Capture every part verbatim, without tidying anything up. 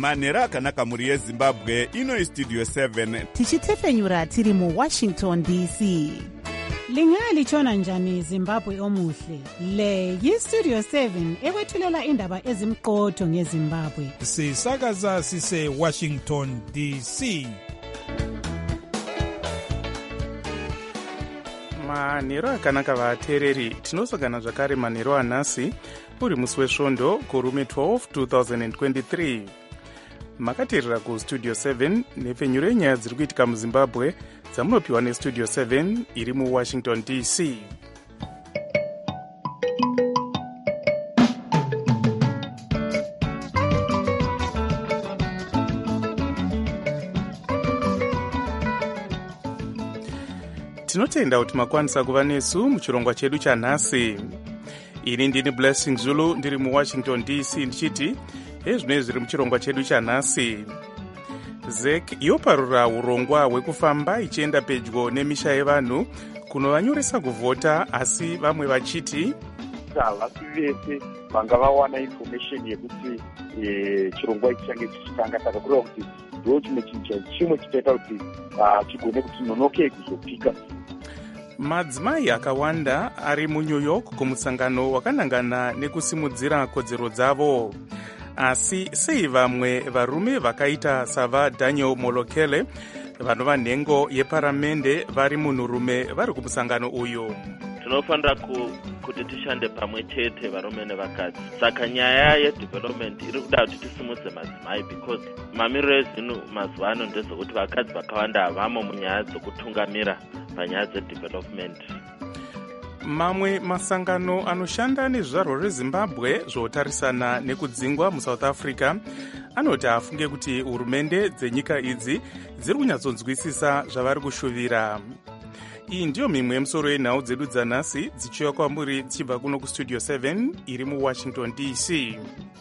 manhero akanaka mhuri yezimbabwe. Ino istudio seven tichitefenyura tiri muwashington D C. Lingalitshona njani Zimbabwe omuhle? Le yistudio seven ekwethulela indaba ezimqotho ngeZimbabwe. Sisakaza sise Washington D C. Manhero akanaka vateereri, tinosangana zvakare manhero anhasi uri musi wesvondo kurume twelve two thousand twenty-three. Makateerera kustudio seven nepfenyuro yenyaya dziri kuitika muzimbabwe dzamunopiwa nestudio seven iri muwashington D C. Tinotenda kuti makwanisa kuva nesu muchirongwa chedu chanhasi. Ini ndini Blessing Zulu ndiri muwashington D C ndichiti ezvinoi zviri muchirongwa chedu chanhasi. Z E C yoparura urongwa hwekufamba ichienda pedyo nemisha yevanhu kunovanyoresa kuvhota, asi vamwe vachiti havasi vese vanga vawana information yekuti e, chirongwa ichi change chichitanga, saka kureva kuti ndo chimwe chinhu chimwe chichaita kuti chigone kuti nonokei kuzopika. Madzimai akawanda ari muNew York kumusangano wakanangana nekusimudzira kodzero dzavo. Asi sei vamwe varume vakaita sava Daniel Molokele vanova nhengo yeparamende vari munhurume vari kumusangano uyu? Tinofanira kuti tishande pamwe chete varume nevakadzi. Saka nyaya yedevelopment iri kuda kuti tisimudze madzimai, because mamiriro ezvinhu mazuva ano ndezvokuti vakadzi vakawanda havamo munyaya dzokutungamira panyaya dzedevelopment. Mamwe masangano anoshanda nezvizvarwa zveZimbabwe zvotarisana nekudzingwa muSouth Africa anoti afunge kuti hurumende dzenyika idzi dziri kunyatsonzwisisa zvavari kushuvira. Iyi ndiyo mimwe yemusoro yenhau dzedu dzanhasi dzichiuya kwamuri dzichibva kuno kustudio seven iri muwashington D C.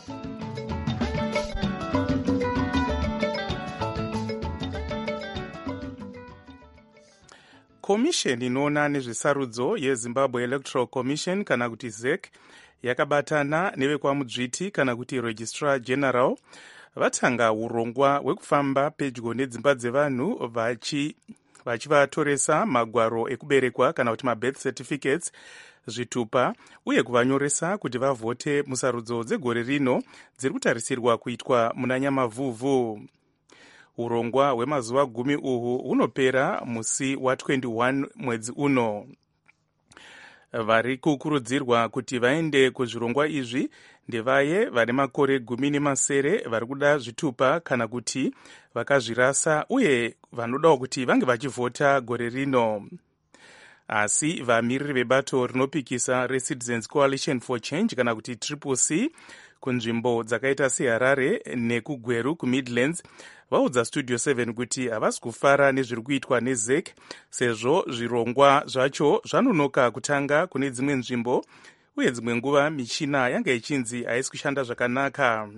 Komisheni inoona nezvesarudzo yeZimbabwe Electoral Commission kana kuti Z E C yakabatana nevekwamudzviti kana kuti Registrar General vatanga urongwa hwekufamba pedyo nedzimba dzevanhu vachi vachivatoresa magwaro ekuberekwa kana kuti mabirth certificates, zvitupa, uye kuvanyoresa kuti vavhote musarudzo dzegore rino dziri kutarisirwa kuitwa muna Nyamavhuvhu. Urongwa hwemazuva gumi uhu unopera musi wa twenty-one mwedzi uno. Vari kukurudzirwa kuti vaende kuzvirongwa izvi ndevaye vane makore gumi nemasere vari kuda zvitupa kana kuti vakazvirasa uye vanodawo kuti vange vachivhota gore rino. Asi vamiriri vebato rinopikisa reCitizens Coalition for Change kana kuti Triple C kunzvimbo dzakaita seHarare nekugweru kuMidlands vaudza Studio seven kuti havasi kufara nezviri kuitwa neZ E C sezvo zvirongwa zvacho zvanonoka kutanga kune dzimwe nzvimbo uye dzimwe nguva michina yanga ichinzi haisi kushanda zvakanaka.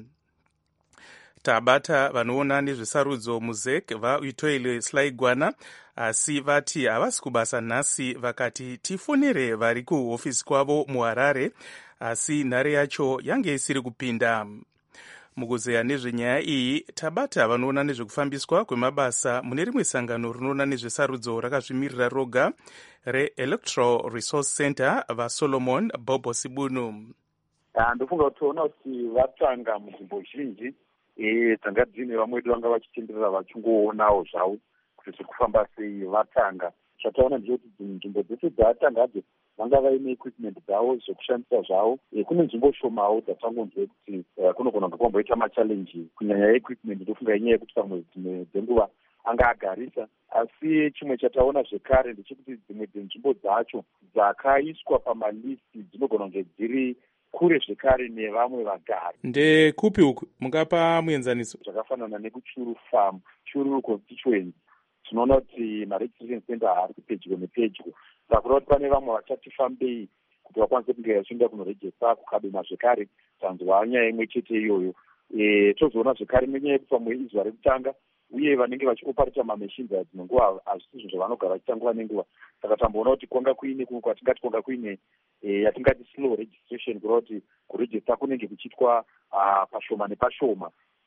Tabata vanoona nezvesarudzo muZ E C vaitoile Slaigwana, asi vati havasi kubasa nhasi, vakati tifonere vari kuhofisi kwavo muHarare, asi nhare yacho yange isiri kupinda. Mukuzeya nezvenyaya iyi, Tabata vanoona nezvekufambiswa kwemabasa mune rimwe sangano rinoona nezvesarudzo rakazvimirira roga reElectoral Resource Center vaSolomon Bobo Sibunu. Ndofunga kuti toona kuti vatanga munzvimbo zhinji dzanga dzine vamwe vedu vanga vachitenderera vachingoonawo zvavo kuti zviri kufamba sei vatanga. Zvataona ndezvekuti dzimwe nzvimbo dzese dzatanga hadzo vanga vaine equipment dzavo zvekushandisa zvavo. Kune nzvimbo shomawo dzatangonzwe kuti kunogona kunge kwamboita machallenji kunyanya yeequipment. Ndofunga inyaya yekuti pamwe dzimwe dzenguva anga agarisa. Asi chimwe chataona zvekare ndechekuti dzimwe dzenzvimbo dzacho dzakaiswa pamalisti dzinogona kunge dziri kure zvekare nevamwe vagari. Ndekupi uku mungapa muenzaniso? Zvakafanana nekuChuru Farm, Churu constituency. Tinoona kuti maregistration center haari pedyo nepedyo. Saka kuti pane vamwe vachati fambei kuti vakwanise kunge vachienda kunorejista kukabina zvekare tanzwa nyaya imwe chete iyoyo. E, tozoona zvekare nenyaya yekuti pamwe izuva rekutanga uye vanenge vachioparata mamachines adzimwe nguva hazvisizvo zvavanogara vachitangwa nenguva. Saka tamboona kuti kwanga kuine kwatingati kwanga kuine e, yatingati slow registration kureva kuti kurejista kunenge kuchiitwa uh, pashoma nepashoma.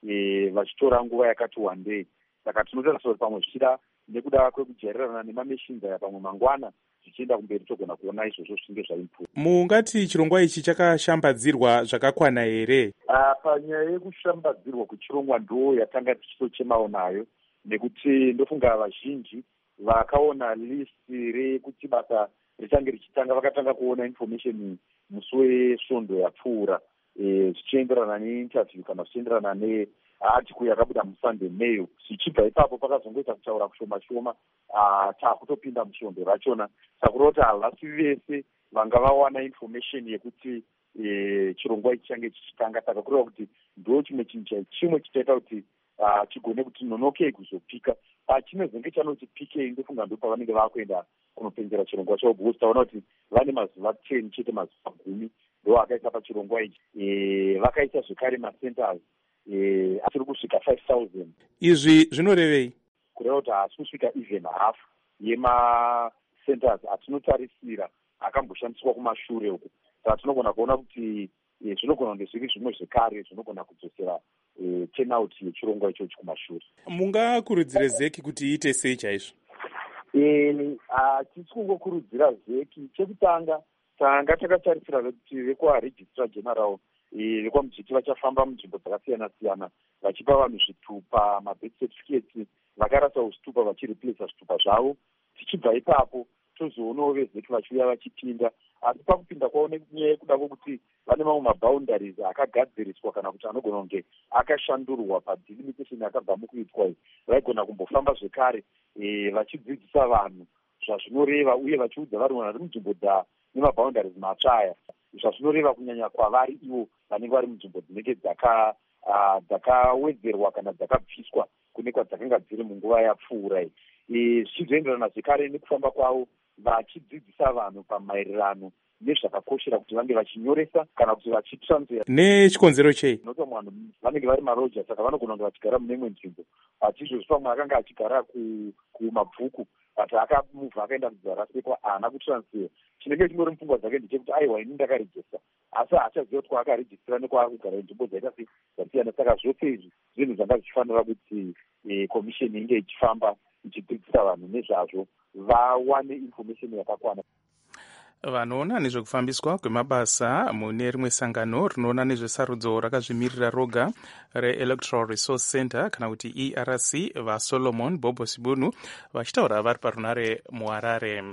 e, vachitora nguva yakati wandei. Saka tinotarisa kuti pamwe zvichida nekuda kwekujairana nemameshins aya pamwe mangwana zvichienda kumberi togona kuona izvozvo zvinge zvaimprove. Mungati chirongwa ichi chakashambadzirwa zvakakwana here? Uh, panyaya yekushambadzirwa kwechirongwa ndo yatanga tichitochemawo nayo, nekuti ndofunga vazhinji vakaona listi rekuti basa richange richitanga vakatanga kuona information musi wesvondo yapfuura zvichienderana e, neinterview kana zvichienderana nearticle yakabuda musunday mail. Zvichibva ipapo pakazongoita kutaura kushoma shoma uh, taakutopinda musvondo rachona. Sakuroti havasi vese vanga vawana information yekuti e, chirongwa ichi change chichitanga. Saka kureva kuti ndo chimwe chinhu chimwe chichaita kuti uh, chigone kuti nonokei kuzopika. Chimwe zenge chanoti P K ndofunga ndo pavanenge vakuenda kunopenzera chirongwa chavo, because taona kuti vane mazuva ten chete, mazuva gumi ndo vakaisa pachirongwa ichi. E, vakaisa zvekare macenters e, asiri kusvika five thousand. Izvi zvinorevei? Kureva kuti haasi kusvika even half yemacenters atinotarisira akamboshandiswa kumashure uku. Saka tinogona kuona kuti e, zvinogona kunge zviri zvimwe zvekare zvinogona kudzosera e, turnout yechirongwa ichochi kumashure. Mungakurudzire zeki kuti iite sei chaizvo? Hatisi kungokurudzira zeki. Chekutanga tanga takatarisira kuti vekwaregistrar general vekwamujiti vachafamba munzvimbo dzakasiyana siyana vachipa vanhu zvitupa, mabirth certificates, vakarasawo zvitupa vachireplace zvitupa zvavo. Tichibva ipapo tozoonawo vezeki vachiuya vachipinda, asi pakupinda kwavo nenyaya yekuda kwokuti vane mamwe maboundaries akagadziriswa kana kuti anogona kunge akashandurwa padelimitation yakabva mukuitwa iyi, vaigona kumbofamba zvekare e, vachidzidzisa vanhu zvazvinoreva uye vachiudza vari vari munzvimbo dza nemaboundaries matsva aya zvazvinoreva kunyanya kwavari ivo vanenge vari munzvimbo dzinenge dzaka uh, dzakawedzerwa kana dzakabviswa kune kwadzakanga dziri munguva yapfuura iyi. E, zvichizoenderana zvekare nekufamba kwavo vachidzidzisa vanhu pamaererano nezvakakoshera kuti vange vachinyoresa kana kuti vachitransfera. Nechikonzero chei? Noti vanhu vanenge vari maroja, saka vanogona kunge vachigara mune imwe nzvimbo. Atizvozvi pamwe akanga achigara kumabvuku but akamuvha akaenda kudzarasekwa haana kutransfera. Chinenge chingori mupfungwa dzake ndechekuti aiwa ini ndakarejista, asi haachaziva kuti kwaakarejistira nekwaakugara nzvimbo dzaita dzasiyana. Saka zvose izvi zvinhu zvanga zvichifanira kuti komisheni inge ichifamba ichidzidzisa vanhu nezvazvo vawane information yakakwana. Vanoona nezvekufambiswa kwemabasa mune rimwe sangano rinoona nezvesarudzo rakazvimirira roga reElectoral Resource Center kana kuti E R C vaSolomon Bobo Sibunu vachitaura vari parunare muHarare.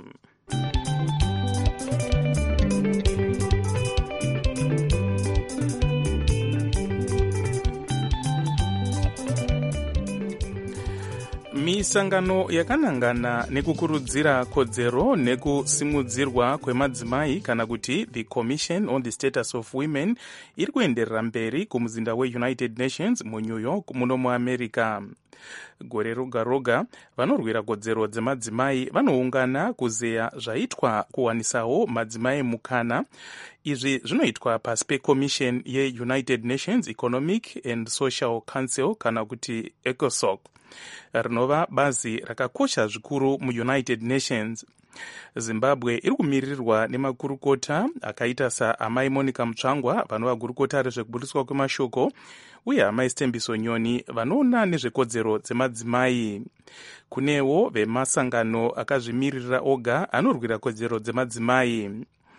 Misangano yakanangana nekukurudzira kodzero nekusimudzirwa kwemadzimai kana kuti the Commission on the Status of Women iri kuenderera mberi kumuzinda weUnited Nations muNew York muno muAmerica. Gore roga roga vanorwira kodzero dzemadzimai vanoungana kuzeya zvaitwa kuwanisawo madzimai mukana. Izvi zvinoitwa pasi peCommission yeUnited Nations Economic and Social Council kana kuti ECOSOC, rinova bazi rakakosha zvikuru muUnited Nations. Zimbabwe iri kumirirwa nemakurukota akaita saamai Monica Mutsvangwa vanova gurukota rezvekubudiswa kwemashoko uye amai Stembiso Nyoni vanoona nezvekodzero dzemadzimai. Kunewo vemasangano akazvimirira oga anorwira kodzero dzemadzimai.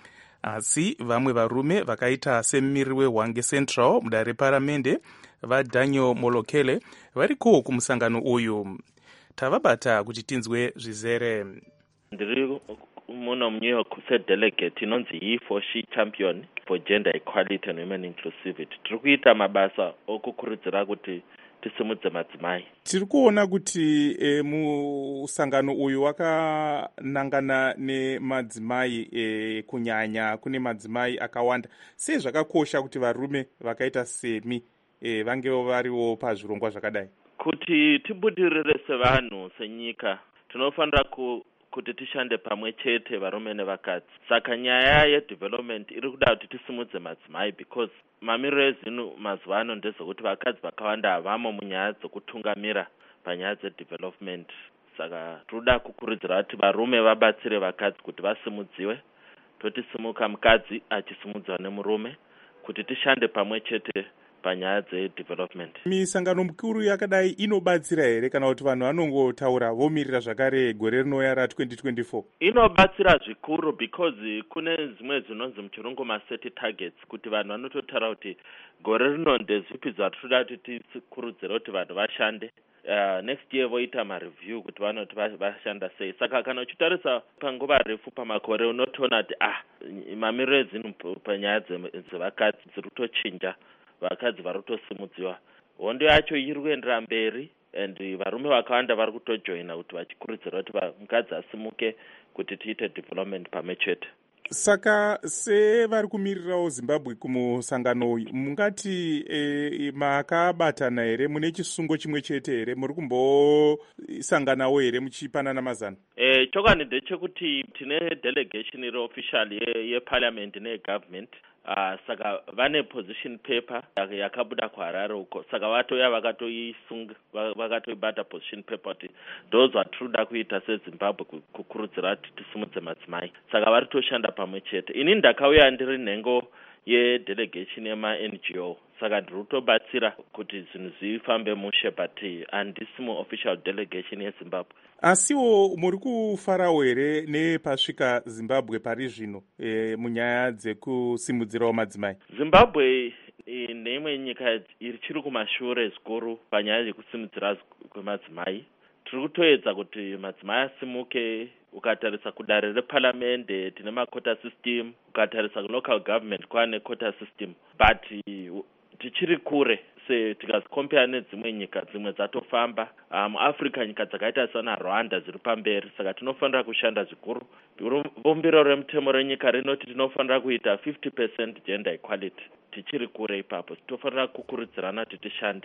Asi vamwe varume vakaita semumiriri weHwange Central mudare reparamende vaDaniel Molokele variko kumusangano uyu. Tavabata kuti tinzwe zvizere. Ndiri muno muNew York sedelegate inonzi E for She Champion for Gender Equality and Women Inclusivity. Tiri kuita mabasa okukurudzira kuti tisimudze madzimai. Tiri kuona kuti e, musangano uyu wakanangana nemadzimai e, kunyanya kune madzimai akawanda. Sei zvakakosha kuti varume vakaita semi e, vangewo variwo pazvirongwa zvakadai? Kuti tibudirire sevanhu senyika tinofanira ku kuti tishande pamwe chete varume nevakadzi. Saka nyaya yedevelopment iri kuda kuti tisimudze madzimai because mamiriro ezvinhu mazuva ano ndezvekuti vakadzi vakawanda havamo munyaya dzokutungamira panyaya dzedevelopment. Saka tinoda kukurudzira kuti varume vabatsire vakadzi kuti vasimudziwe, totisimuka mukadzi achisimudzwa nemurume kuti tishande pamwe chete panyaya dzedevelopment. misangano mikuru yakadai inobatsira here kana kuti vanhu vanongotaura vomirira zvakare gore rinouya ra twenty twenty-four? Inobatsira zvikuru because kune zvimwe zvinonzi muchirungu ma-set targets kuti vanhu vanototaura kuti gore rino ndezvipi zvatinoda kuti tikurudzire kuti vanhu vashande. Uh, next year voita mareview kuti vanoti vashanda sei. Saka kana uchitarisa panguva refu pamakore unotoona kuti ah mamiriro ezvinhu panyaya dzevakadzi dziri kutochinja, vakadzi vari kutosimudziwa, hondo yacho iri kuendera mberi and varume vakawanda vari kutojoina kuti vachikurudzira kuti mukadzi asimuke kuti tiite development pamwe chete. Saka sevari kumirirawo Zimbabwe kumusangano uyu, mungati e, makabatana here, mune chisungo chimwe chete here, muri kumbosanganawo here muchipanana mazano? E, chokwadi ndechekuti tine delegation iri official yeparliament ye neyegovernment. Uh, saka vane position paper yakabuda kuHarare uko, saka vatoya vakatoisunga vakatoibata position paper kuti those vatinoda kuita seZimbabwe kukurudzira kuti tisimudze madzimai. Saka vari toshanda pamwe chete. Ini ndakauya ndiri nhengo yedelegation yema-N G O, saka ndiri kutobatsira kuti zvinhu zvifambe mushe, but handisi mu-official delegation yeZimbabwe. Asiwo muri kufarawo here nepasvika Zimbabwe pari zvino e, munyaya dzekusimudzirawo madzimai? Zimbabwe e, neimwe nyika ichiri kumashure zvikuru panyaya yekusimudzira kwemadzimai. Tiri kutoedza kuti madzimai asimuke. Ukatarisa kudare reparliament tine makota system, ukatarisa local government kwane quota system, but tichiri kure se tikazicompare nedzimwe nyika dzimwe dzatofamba. muAfrica um, nyika dzakaita sana Rwanda dziri pamberi, saka tinofanira kushanda zvikuru. Bumbiro remutemo renyika rinoti tinofanira kuita fifty percent gender equality. Tichiri kure ipapo, tinofanira kukurudzirana kuti tishande.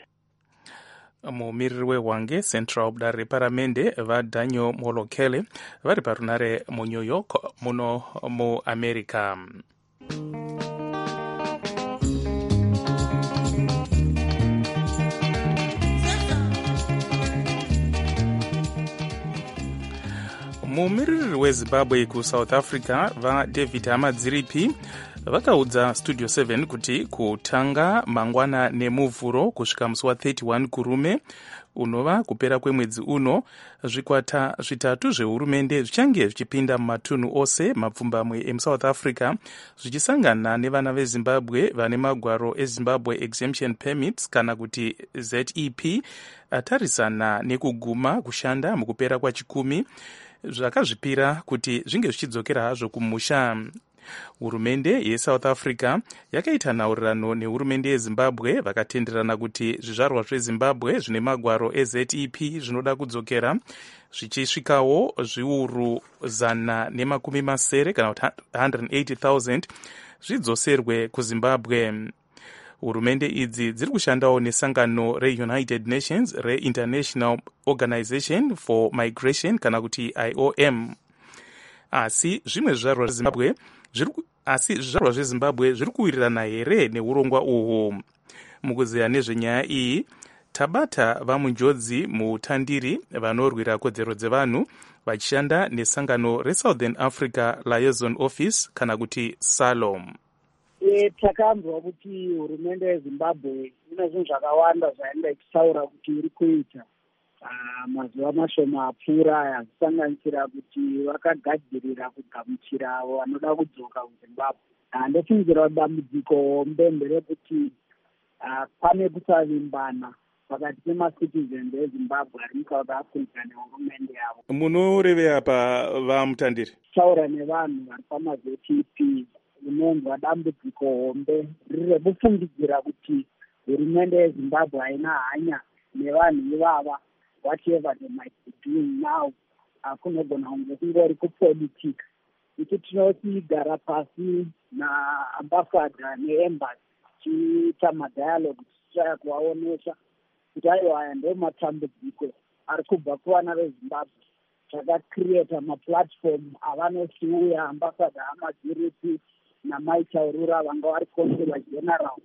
Mumiriri wehwange Central Dare reparamende vaDaniel Molokele vari parunare muNew York muno muAmerica. Mumiriri weZimbabwe kuSouth Africa vaDavid Hamadziripi vakaudza Studio seven kuti kutanga mangwana nemuvhuro kusvika musi wa thirty-one kurume unova kupera kwemwedzi uno, zvikwata zvitatu zvehurumende zvichange zvichipinda mumatunhu ose mapfumbamwe emuSouth Africa zvichisangana nevana veZimbabwe vane magwaro eZimbabwe Exemption Permits kana kuti Z E P atarisana nekuguma kushanda mukupera kwachikumi zvakazvipira kuti zvinge zvichidzokera hazvo kumusha. Hurumende yeSouth Africa yakaita nhaurirano nehurumende yeZimbabwe vakatenderana kuti zvizvarwa zveZimbabwe zvine magwaro eZ E P zvinoda kudzokera zvichisvikawo zviuru zana nemakumi masere kana kuti one hundred eighty thousand zvidzoserwe kuZimbabwe. Hurumende idzi dziri kushandawo nesangano reUnited Nations reInternational Organization for Migration kana kuti I O M. Asi zvimwe zvizvarwa zveZimbabwe asi zvizvarwa zveZimbabwe zviri kuwirirana here neurongwa uhwu. Mukuzeya nezvenyaya iyi tabata vamunjodzi mutandiri vanorwira kodzero dzevanhu vachishanda nesangano reSouthern Africa Liaison Office kana kuti SALOM. E, takanzwa kuti hurumende yeZimbabwe ine zvinhu zvakawanda zvainga ichitaura kuti iri kuita mazuva mashoma apfuura, achisanganisira kuti vakagadzirira kugamuchira avo vanoda kudzoka kuZimbabwe. Ndofungira kuti dambudziko hombe nderekuti pane kusavimbana pakati pemacitizens eZimbabwe ari muSouth Africa nehurumende yavo. Munoreve apa vamutandiri? Taura nevanhu vari pamaZ E P unonzwa dambudziko hombe riri rekufungidzira kuti hurumende yeZimbabwe haina hanya nevanhu ivava. Whatever they might be doing now, kunogona kunge kungori kupolitika. Ichi tinotigara pasi naambassador neembassy tichiita madialogue tichichaya kuvaonesha kuti aiwa aya ndo matambudziko ari kubva kuvana veZimbabwe. Takacreata maplatform avanosiuya ambassador Hamadziripi namaitaurura vanga vari consular general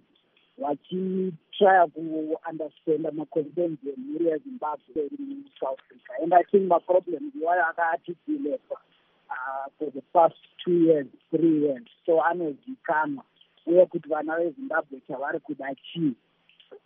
vachitraya kuunderstanda maconcerns emhuri yeZimbabwe in South Africa. And I think my problem is why I articulate uh, for the past two years, three years. So anozikanwa uye kuti vana veZimbabwe chavari kuda chii.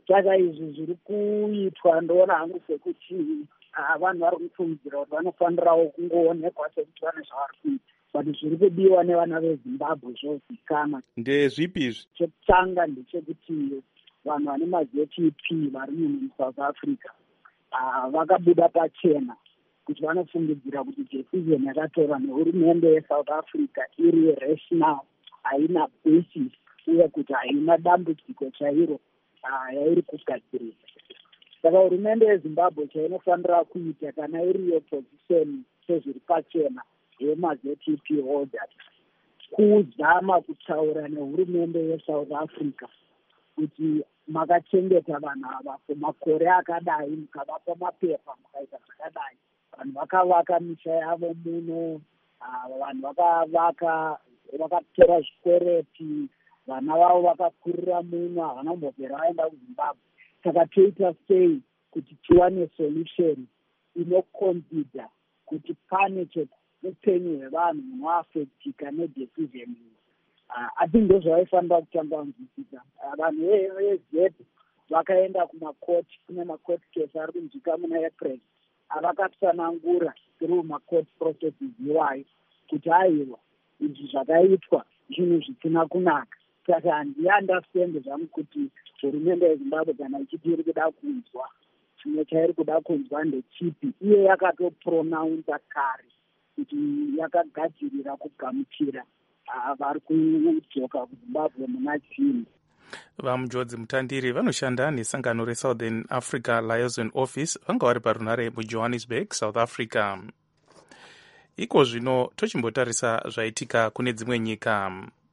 saka izvi zviri kuitwa ndoona hangu sekuti vanhu vari kupfungidzira kuti vanofanirawo kungoonekwa sekuti vane zvavari kuita, but zviri kudiwa nevana vezimbabwe zvozikanwa. Ndezvipi izvi? Chekutanga ndechekuti vanhu vane mazi T P vari muSouth Africa vakabuda pachena kuti vanofungidzira kuti decision yakatorwa nehurumende yeSouth Africa iri rational, haina basis, uye kuti haina dambudziko chairo yairi kugadzirisa. Saka hurumende yeZimbabwe chainofanira kuita kana iriyo position sezviri pachena yemazi T P holders, kuzama kutaura nehurumende yeSouth Africa kuti makachengeta vanhu ava kwemakore akadai, mukavapa mapepa, mukaita zvakadai. Vanhu vakavaka misha yavo muno, vanhu vakavaka, vakatora zvikwereti, vana vavo vakakurira muno, havana kumbobvera vaenda kuZimbabwe. Saka toita sei kuti tiwane solution inokonzida kuti pane cheupenyu hwevanhu hunoafektika nedecision iyi. I think ndozvavaifanira kutanga kunzwisisa. Vanhu veZ vakaenda kumakoti, kune makoti case ari kunzwika muna April, avakatsanangura through makoti processes iwayo kuti aiwa izvi zvakaitwa zvinhu zvisina kunaka. Saka handiandastandi zvangu kuti hurumende yeZimbabwe kana ichiti iri kuda kunzwa, chimwe chairi kuda kunzwa ndechipi. Iye yakatopronounsa kare kuti yakagadzirira kugamuchira vari kudzoka kuZimbabwe muna June. Vamujodzi Mutandiri vanoshanda nesangano reSouthern Africa Liaison Office vanga vari parunhare muJohannesburg, South Africa. Iko zvino tochimbotarisa zvaitika kune dzimwe nyika.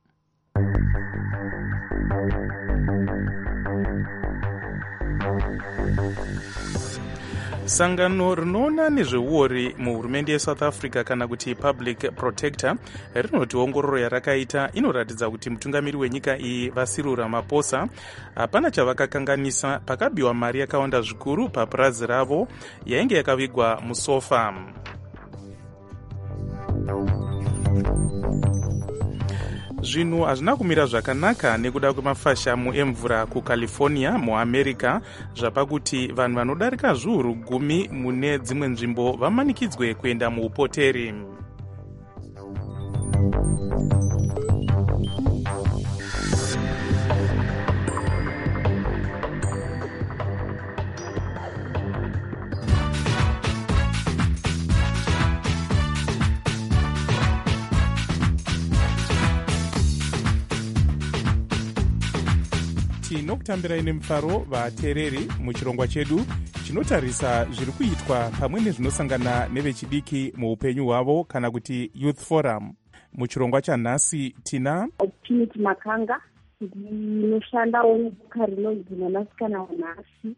Sangano rinoona nezveuori muhurumende yeSouth Africa kana kuti Public Protector rinoti ongororo yarakaita inoratidza kuti mutungamiri wenyika iyi Vasiro Ramaphosa hapana chavakakanganisa pakabiwa mari yakawanda zvikuru papurazi ravo yainge yakavigwa musofa. Zvinhu hazvina kumira zvakanaka nekuda kwemafashamu emvura kuCalifornia muAmerica, zvapakuti vanhu vanodarika zviuru gumi mune dzimwe nzvimbo vamanikidzwe kuenda muupoteri. Tinokutambirai nemufaro vateereri muchirongwa chedu chinotarisa zviri kuitwa pamwe nezvinosangana nevechidiki muupenyu hwavo kana kuti Youth Forum. Muchirongwa chanhasi tina Opportunity Makanga, ndinoshandawo muboka rinonzi Mwanasikana waNhasi,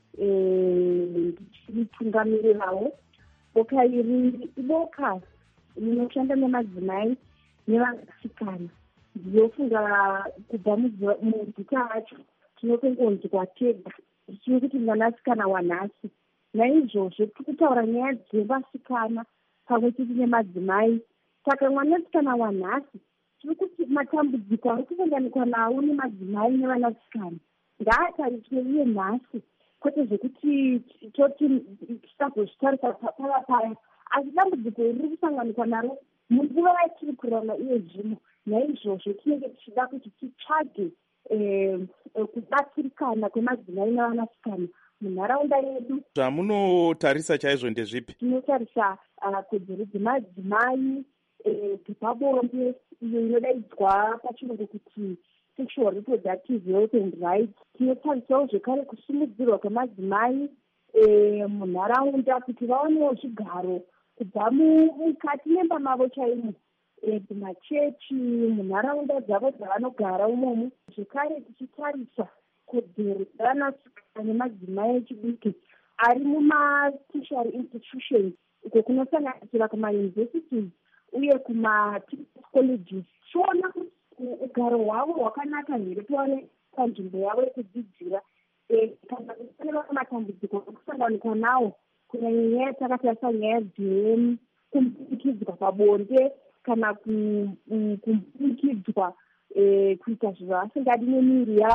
ndichitungamirirawo. Boka iri iboka rinoshanda nemadzimai nevanasikana. Ndinofunga kubva muzita racho tinotongonzwa tega zvichive kuti Mwanasikana waNhasi. Naizvozvo tiri kutaura nyaya dzevasikana pamwe chete nemadzimai. Saka Mwanasikana waNhasi tiri kuti matambudziko ari kusanganikwa nawo nemadzimai nevanasikana ngaatariswe iye nhasi, kwete zvekuti toti tisazozvitarisa paya paya. Asi dambudziko riri kusanganikwa naro munguva yatiri kurarama iye zvino. Naizvozvo tinenge tichida kuti titsvage kubatsirikana kwemadzimai nevanasikana munharaunda yedu. Zvamunotarisa chaizvo ndezvipi? Tinotarisa kodzero dzemadzimai dzepabonde, iyo inodaidzwa pachirungu kuti sexual reproductive health and rights. Tinotarisawo zvekare kusimudzirwa kwemadzimai munharaunda kuti vaonewo zvigaro kubva mukati memba mavo chaimo, kumachechi, munharaunda dzavo dzavanogara umomo. Zvekare tichitarisa kodzero dzevanasikana nemadzimai echidiki ari mumatertiary institutions, uko kunosanganisira kumayunivhesiti uye kumacolleges. Tichiona kuti ugaro hwavo hwakanaka here toone panzvimbo yavo yekudzidzira. Kana pane vamwe matambudziko okusanganikwa nawo kunyanya nyaya takatarisa nyaya dzekumukidzwa pabonde kana kumukidzwa kuita zvavasingadi nemiviri yavo.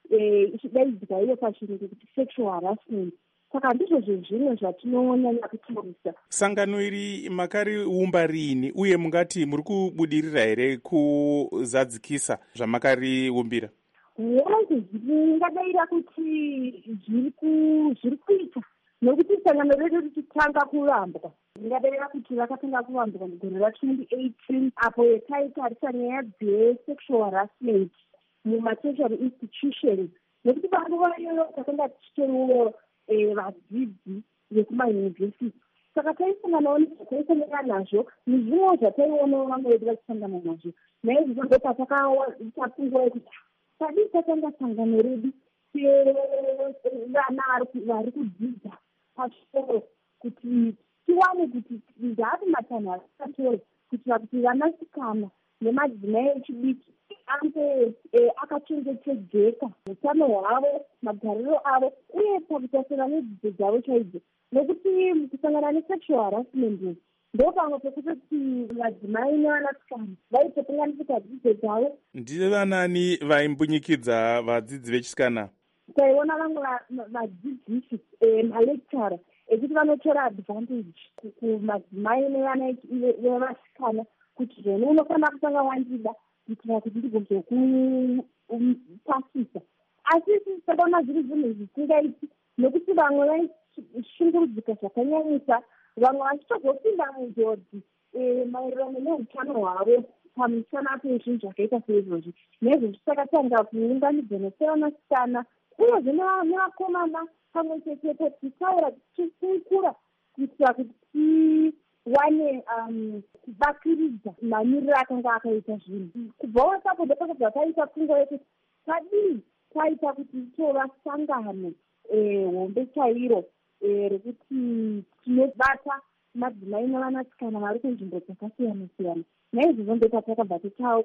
ichidaidzwa iyo pachirungu kuti sexual harassment. Saka ndizvo zvezvimwe zvatinonyanya kutarisa. Sangano iri makariumba riini uye mungati muri kubudirira here kuzadzikisa zvamakariumbira? Wonzi ndingadayira kuti zviri kuita nokuti sangano redu richitanga kuvambwa. Ndingadayira kuti vakatanga kuvambwa mugore ratwenty eighteen apo taitariswa nyaya dzesexual harassment mumatertiary institutions. Nokuti panguva iyoyo takanga tichitoriwo vadzidzi vekumayunivhesiti. Saka taisanganawo nezvataisanana nazvo nezvimwe zvataiona vamwe vedu vachisangana nazvo. Naizvozvo ndo patakapungura kuti padii tatanga sangano redu sevana vari kudzidza pachikoro kuti tiwane kuti ndaapi matanho atikatora kuitira kuti vanasikana nemadzimai echidiki ange akachengetedzeka utano hwavo, magariro avo uye pakutasira nedzidzo dzavo chaidzo. Nokuti kusangana nesexual harassment ndo pamwe pekutoti madzimai nevanasikana vaitopunganisika dzidzo dzavo. Ndivanani vaimbunyikidza vadzidzi vechisikana? Taiona vamwe vadzidzisi malecturer ekuti vanotora advantage kumadzimai nevasikana kuti zvone unofanira kutanga wandida kuitira kuti ndigozokupasisa. Asi takaona zviri zvinhu zvisingaiti nokuti vamwe vaishungurudzika zvakanyanyisa, vamwe vachitozopinda munjodzi maererano neutano hwavo pamusana pezvinhu zvakaita seizvozvi. Naizvozvo takatanga kuunganidzana sevanasikana uyezve nevakomana pamwe chete tisaura tichikura kuitira kuti tiwane kubakiridza mamiriro akanga akaita zvinhu. Kubvawo ipapo ndopakabva taita pfungwa yekuti padii taita kuti tova sangano hombe chairo rekuti tinobata madzimai nevanasikana vari kunzvimbo dzakasiyana siyana. Naizvozvo ndo patakabva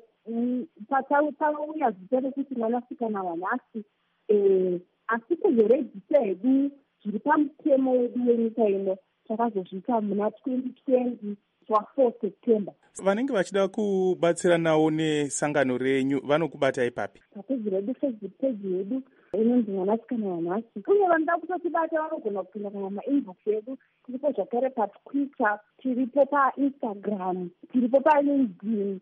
patauya zita rekuti mwanasikana wanhasi, asi kuzorejista hedu zviri pamutemo wedu wenyika ino takazozvita muna twenty twenty pafour September. Vanenge vachida kubatsiranawo nesangano renyu vanokubata ipapi? Papeji redu, Facebook page yedu inonzi mwanasikana wanhasi. Uye vanoda kutotibata vanogona kupinda kana mainbox yedu. Tiripo zvakare paTwitter, tiripo paInstagram, tiripo paLinkedIn.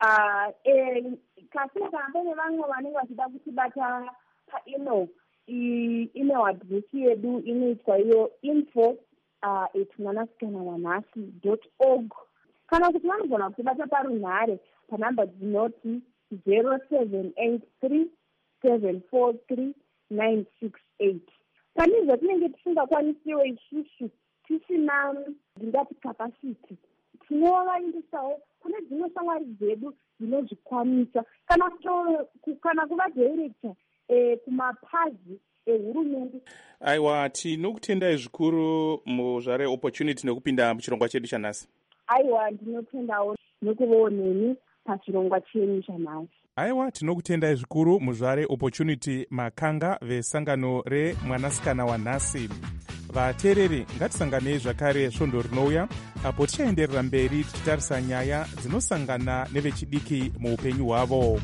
Kasi kana pane vamwe vanenge vachida kutibata paemail, email address yedu inoitwa iyo info at mwanasikana wanhasi dot org. Kana kuti vanogona kutibata parunhare panhamba dzinoti zero seven eight three seven four three nine six eight. Pane zvatinenge tisingakwanisiwo isusu tisina ndingati capacity, tinovaindisawo kune dzimwe shamwari dzedu dzinozvikwanisa, kana kana kuva director kumapazi ehurumende. Aiwa, tinokutendai zvikuru muzvare opportunity nekupinda muchirongwa chedu chanhasi. Aiwa, ndinotendawo nekuvawo neni pachirongwa chenyu chanhasi. Aiwa, tinokutendai zvikuru muzvare opportunity makanga vesangano remwanasikana wanhasi. Vateereri, ngatisanganei zvakare svondo rinouya apo tichaenderera mberi tichitarisa nyaya dzinosangana nevechidiki muupenyu hwavo.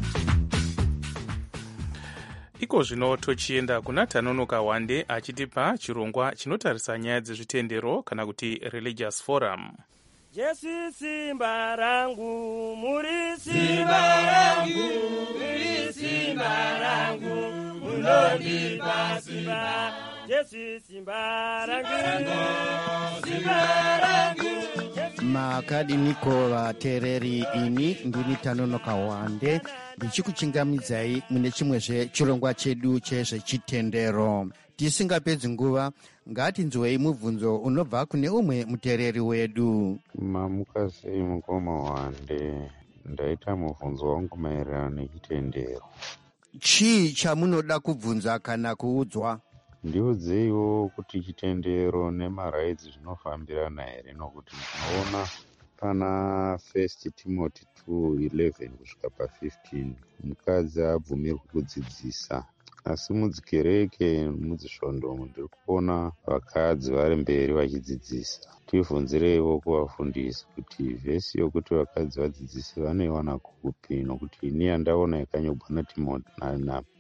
Iko zvino tochienda kuna Tanonoka Wande achitipa chirongwa chinotarisa nyaya dzezvitendero kana kuti religious forum. Jesu simba rangu, muri simba rangu, muri simba rangu, munondipa simba. Jesu simba rangu, simba rangu. Makadiniko vateereri, ini ndini Tanonoka Wande ndichikuchingamidzai mune chimwezve chirongwa chedu chezvechitendero. Tisingapedzi nguva, ngatinzwei mubvunzo unobva kune umwe muteereri wedu. Mamuka sei mukoma Wande? Ndaita mubvunzo wangu maererano nechitendero. Chii chamunoda kubvunza kana kuudzwa? Ndiudzeiwo kuti chitendero nemaraidzi zvinofambirana here, nokuti tinoona pana First Timothy two eleven kusvika pafifteen mukadzi abvumirwi kudzidzisa, asi mudzikereke mudzisvondomo ndiri kuona vakadzi vari mberi vachidzidzisa. Tivhunzireiwo kuvafundisi kuti vhesi yokuti vakadzi vadzidzisi vanoiwana kupi, nokuti ini yandaona yakanyogwa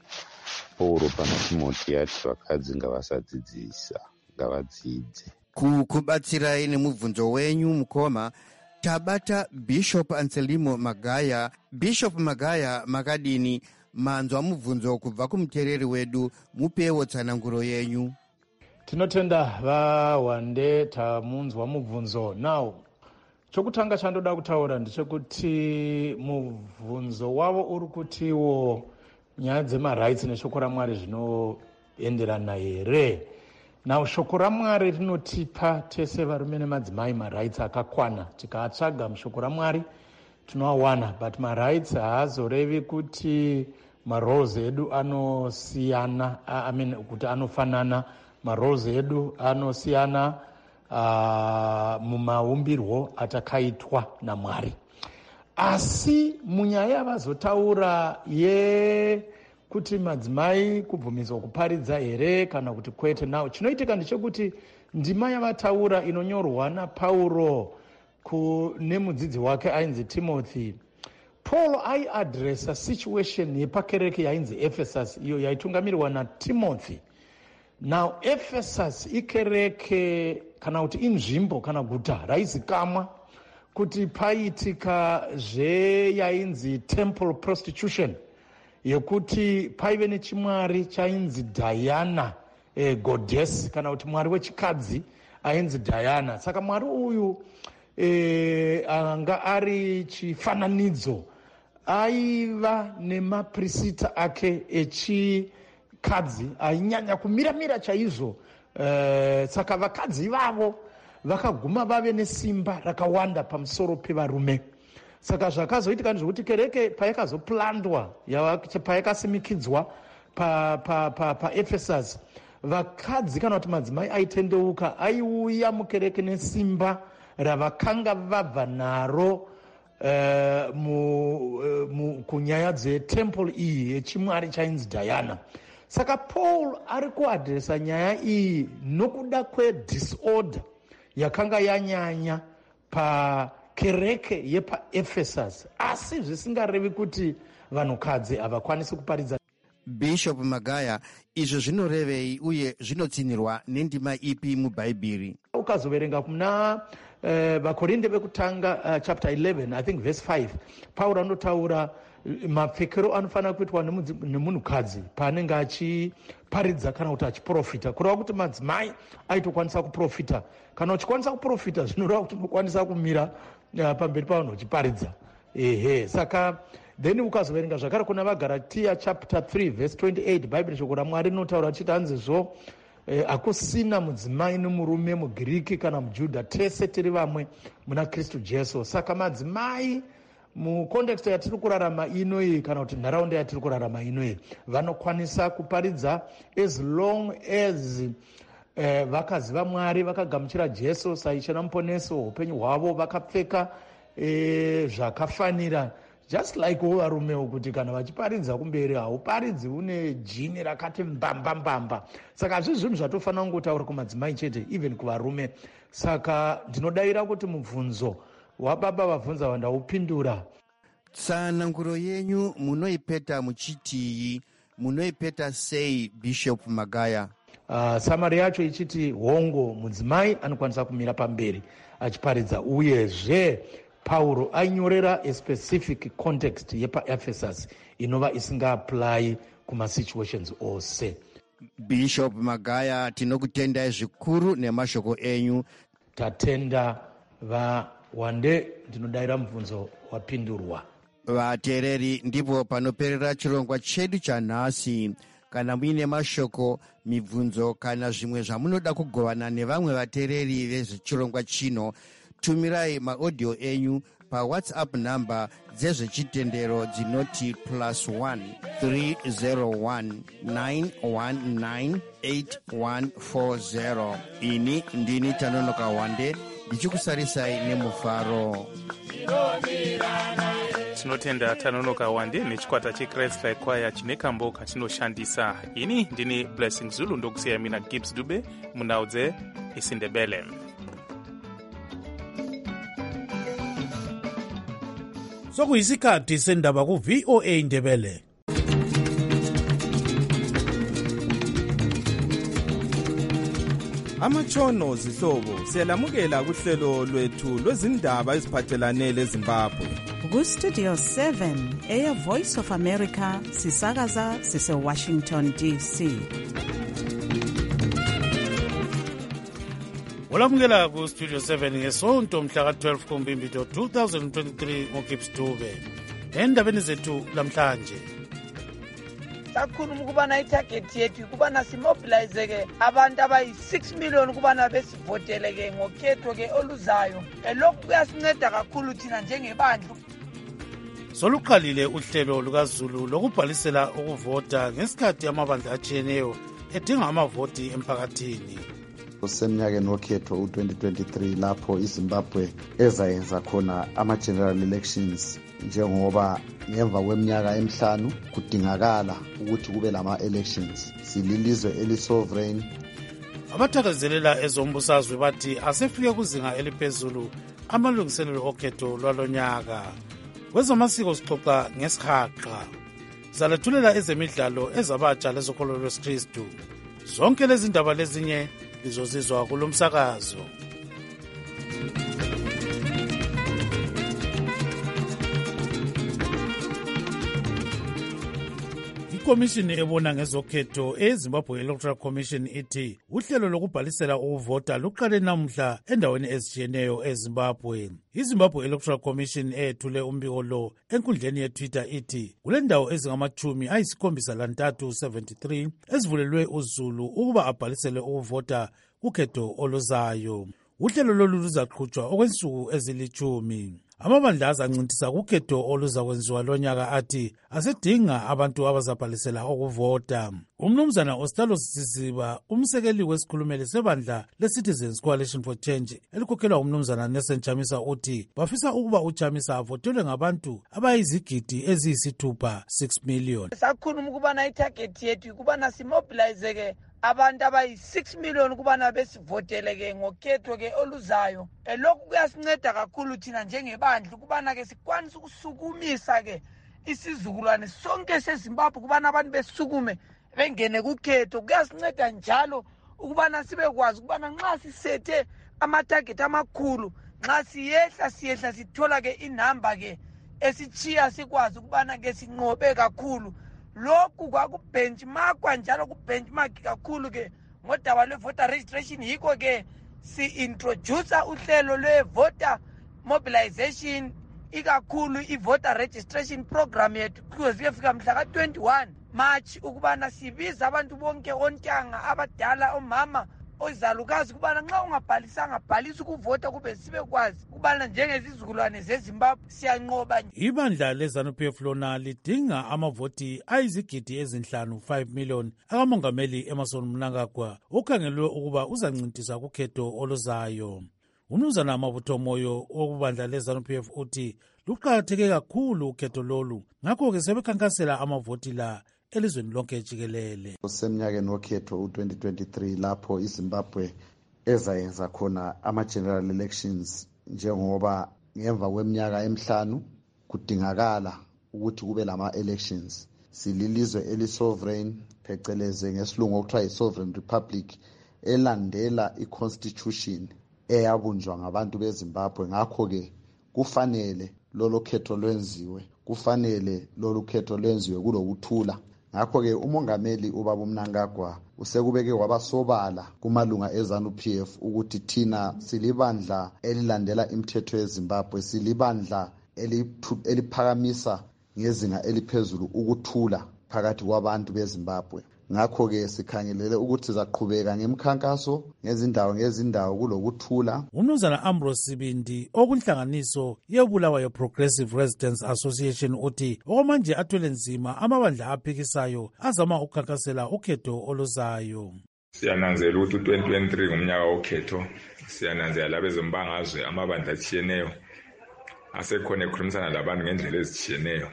pauro pana timoti ati vakadzi ngavasadzidzisa, ngavadzidze. Kukubatsirai nemubvunzo wenyu mukoma, tabata Bishop Anselmo Magaya. Bishop Magaya, makadini manzwa mubvunzo kubva kumuteereri wedu, mupewo tsananguro yenyu. Tinotenda vaWande tamunzwa mubvunzo. Now chokutanga chandoda kutaura ndechekuti mubvunzo wavo uri kutiwo nyaya dzemarights neshoko raMwari zvinoenderana here. Now shoko raMwari rinotipa tese varume nemadzimai marights akakwana. Tikaatsvaga mushoko raMwari tinoawana, but marights haazorevi kuti maroles edu anosiyana, I mean kuti anofanana. Maroles edu anosiyana uh, mumaumbirwo atakaitwa naMwari. Asi munyaya yavazotaura yekuti madzimai kubvumidzwa kuparidza here kana kuti kwete, nawo chinoitika ndechekuti ndima yavataura inonyorwa naPauro nemudzidzi wake ainzi Timothy, Paul aiadresa situation yepakereke yainzi Ephesus, iyo yaitungamirirwa naTimothy. Now Ephesus ikereke kana kuti inzvimbo kana guta raizikamwa kuti paitika zveyainzi temple prostitution, yekuti paive nechimwari chainzi Diana, eh, goddess kana kuti mwari wechikadzi ainzi Diana. Saka mwari uyu eh, anga ari chifananidzo, aiva nemaprisita ake echikadzi ainyanya kumiramira chaizvo. Uh, saka vakadzi vavo vakaguma vave nesimba rakawanda pamusoro pevarume. Saka zvakazoitika ndezvekuti kereke payakazoplandwa, payakasimikidzwa pa, pa, pa, pa Ephesus, vakadzi kana kuti madzimai aitendeuka aiuya mukereke nesimba ravakanga vabva naro uh, mu, uh, mu, kunyaya dzetemple iyi yechimwari chainzi Diana. Saka Paul ari kuadresa nyaya iyi nokuda kwedisorder yakanga yanyanya pakereke yepaEphesus, asi zvisingarevi kuti vanhukadzi havakwanisi kuparidza. Bishop Magaya, izvo zvinorevei uye zvinotsinirwa nendima ipi mubhaibheri? Ukazoverenga kuna uh, vakorinde vekutanga uh, chapter eleven, I think verse five, Paul anotaura mapfekero anofanira kuitwa nemunhukadzi paanenge achiparidza kana kuti achiprofita, kureva kuti madzimai aitokwanisa kuprofita. Kana uchikwanisa kuprofita zvinoreva kuti unokwanisa kumira uh, pamberi pavanhu uchiparidza. Ehe, saka then ukazoverenga zvakare kuna vaGalatia chapter three verse twenty-eight, bhaibheri shoko raMwari rinotaura achiti hanzizvo, eh, hakusina mudzimai nemurume, mugiriki kana mujudha, tese tiri vamwe muna Kristu Jesu. Saka madzimai mukonteksti yatiri kurarama inoyi kana kuti nharaunda yatiri kurarama inoyi vanokwanisa kuparidza as long as eh, vakaziva Mwari, vakagamuchira Jesu saishe namuponeso upenyu hwavo, vakapfeka eh, zvakafanira, just like varumewo kuti kana vachiparidza kumberi hauparidzi une jini rakati mbambambamba. Saka hazvi zvinhu zvatofanira kungotaura kumadzimai chete, even kuvarume. Saka ndinodayira kuti mubvunzo wababa vabvunza wandaupindura. Tsananguro yenyu munoipeta muchitii? Munoipeta sei, Bishop Magaya? Uh, samari yacho ichiti hongo mudzimai anokwanisa kumira pamberi achiparidza, uyezve Pauro ainyorera a specific context yepaEphesus inova isinga-apply kuma-situations ose. Bishop Magaya, tinokutendai zvikuru nemashoko enyu. Tatenda vaWande, ndinodayira mubvunzo wapindurwa. Vateereri, ndipo panoperera chirongwa chedu chanhasi. Kana muine mashoko, mibvunzo kana zvimwe zvamunoda kugovana nevamwe vateereri vezvechirongwa chino, tumirai maaudio enyu pawhatsapp namba dzezvechitendero dzinoti plus one three zero one nine one nine eight one four zero. Ini ndini Tanonoka Wande ndichikusarisai nemufaro. Tinotenda Tanonoka Wande nechikwata cheChrist Like Choir chine kambo katinoshandisa. Ini ndini Blessing Zulu, ndokusiya mina Gibbs Dube munhau dzeIsindebele. sokuyisikhathi sendaba ku-V O A Ndebele. amatshono zihlobo siyalamukela kuhlelo lwethu lwezindaba eziphathelane leZimbabwe. Ku-Studio seven eya Voice of America sisakaza sise-Washington D C. Olamukela ku-Studio seven ngesonto mhla ka-twelve kuMbimbido two thousand twenty-three ngoGibbs Dube. Endabeni zethu lamhlanje. Sakhuluma ukubana itarget yethu ukubana simobilize-ke abantu abayi-six million ukubana besivotele-ke ngokhetho-ke oluzayo. Lokhu kuyasinceda kakhulu thina njengebandla. Soluqalile uhlelo lukaZulu lokubhalisela ukuvota ngesikhathi amabandla atshiyeneyo edinga amavoti emphakathini. Kusemnyakeni wokhetho u-twenty twenty-three lapho iZimbabwe ezayenza khona ama-general elections njengoba ngemva kweminyaka emihlanu kudingakala ukuthi kube lama-elections. Sililizwe elisovereign. Abathakazelela ezombusazwe bathi asefike kuzinga eliphezulu amalungiselelo okhetho lwalonyaka. Kwezamasiko sixoxa ngesihaqa. Zalethulela ezemidlalo ezabatsha lezokholo lwesikristu. Zonke lezi ndaba lezinye lizozizwa kulomsakazo. Ikomishini ebona ngezokhetho eZimbabwe Electoral Commission ithi uhlelo lokubhalisela ukuvota luqale namuhla endaweni ezitshiyeneyo eZimbabwe. iZimbabwe Electoral Commission ethule umbiko lo enkundleni yeTwitter ithi kulendawo ezingamachumi ayisikhombisa lantathu seventy-three ezivulelwe uZulu ukuba abhalisele ukuvota kukhetho oluzayo. Uhlelo lolu luzaqhutshwa okwensuku ezilitshumi. Amabandla azancintisa kukhetho oluza kwenziwa lonyaka athi asedinga abantu abazabhalisela ukuvota. Umnumzana Ostalo Sisiba, umsekeli wesikhulumeli sebandla le-Citizens Coalition for Change elikhokhelwa umnumzana Nelson Chamisa uthi bafisa ukuba uChamisa avotelwe ngabantu abayizigidi eziyisithupha six million. Sakhuluma ukubana itarget yethu ukubana simobilize-ke abantu abayi-six million ukubana besivotele-ke ngokhetho-ke oluzayo. Lokhu kuyasinceda kakhulu thina njengebandla ukubana-ke sikwanise ukusukumisa-ke isizukulwane sonke seZimbabwe ukubana abantu besukume bengene kukhetho. Kuyasinceda njalo ukubana sibekwazi ukubana nxa sisethe amatarget amakhulu, nxa siyehla siyehla sithola-ke inamba-ke esichiya sikwazi ukubana-ke sinqobe kakhulu. Lokhu kwakubenchmarkwa njalo kubenchmark kakhulu-ke ngodaba lwe-voter registration. Yikho-ke si-introducer uhlelo lwe-voter mobilization ikakhulu i-voter registration program yethu kuze kuyefika mhla ka-twenty-one March ukubana sibiza abantu bonke ontanga abadala omama ozalukazi ukubana nxa ungabhalisanga bhalisa ukuvota kube sibekwazi ukubana njengezizukulwane zeZimbabwe siyanqoba. Ibandla leZANU-P F lona lidinga amavoti ayizigidi ezinhlanu five million akamongameli Emmerson Mnangagwa okhangelwe ukuba uzancintisa kukhetho oluzayo. Umnumzana Amabutho Moyo wokubandla leZANU-P F uthi luqakatheke kakhulu ukhetho lolu, ngakho-ke sebekhankasela amavoti la elizweni lonke jikelele. Kusemnyakeni wokhetho u-twenty twenty-three lapho iZimbabwe ezayenza khona ama-general elections njengoba ngemva kweminyaka emihlanu kudingakala ukuthi kube lama-elections. Sililizwe elisovereign pheceleze ngesilungu okuthiwa yi-sovereign republic elandela i-constitution eyabunjwa ngabantu beZimbabwe. Ngakho-ke kufanele lolu khetho lwenziwe, kufanele lolu khetho lwenziwe kulokuthula. Ngakho-ke umongameli ubaba Mnangagwa usekubeke wabasobala kumalunga eZANU-P F ukuthi thina silibandla elilandela imithetho yeZimbabwe, silibandla eliphakamisa ngezinga eliphezulu ukuthula phakathi kwabantu beZimbabwe. Ngakho-ke sikhangelele ukuthi sizaqhubeka ngemikhankaso ngezindawo ngezindawo kulokuthula. Umnumzana Ambrose Sibindi okunhlanganiso yebulawayo Progressive Residents Association uthi okwamanje athwele nzima amabandla aphikisayo azama ukukhankasela ukhetho oluzayo. Siyananzela ukuthi u-twenty twenty-three ngumnyaka wokhetho. Siyananzela labezombangazwe amabandla atshiyeneyo asekhona ekhulumisana labantu ngendlela ezitshiyeneyo.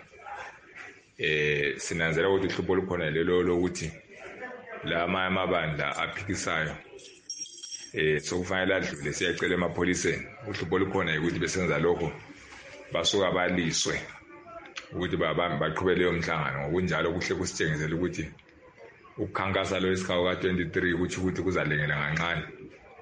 Eh sinanzela ukuthi uhlupho lukhona lelo lokuthi lama amabandla aphikisayo eh sokufanele adlule siyacela emapholiseni. Uhlupho lukhona ukuthi besenza lokho basuka baliswe ukuthi babambe baqhubele leyo mhlangano. Ngokunjalo kuhle kusitshengezela ukuthi ukukhankasa lo isikhawu ka twenty-three ukuthi ukuthi kuzalengela kancane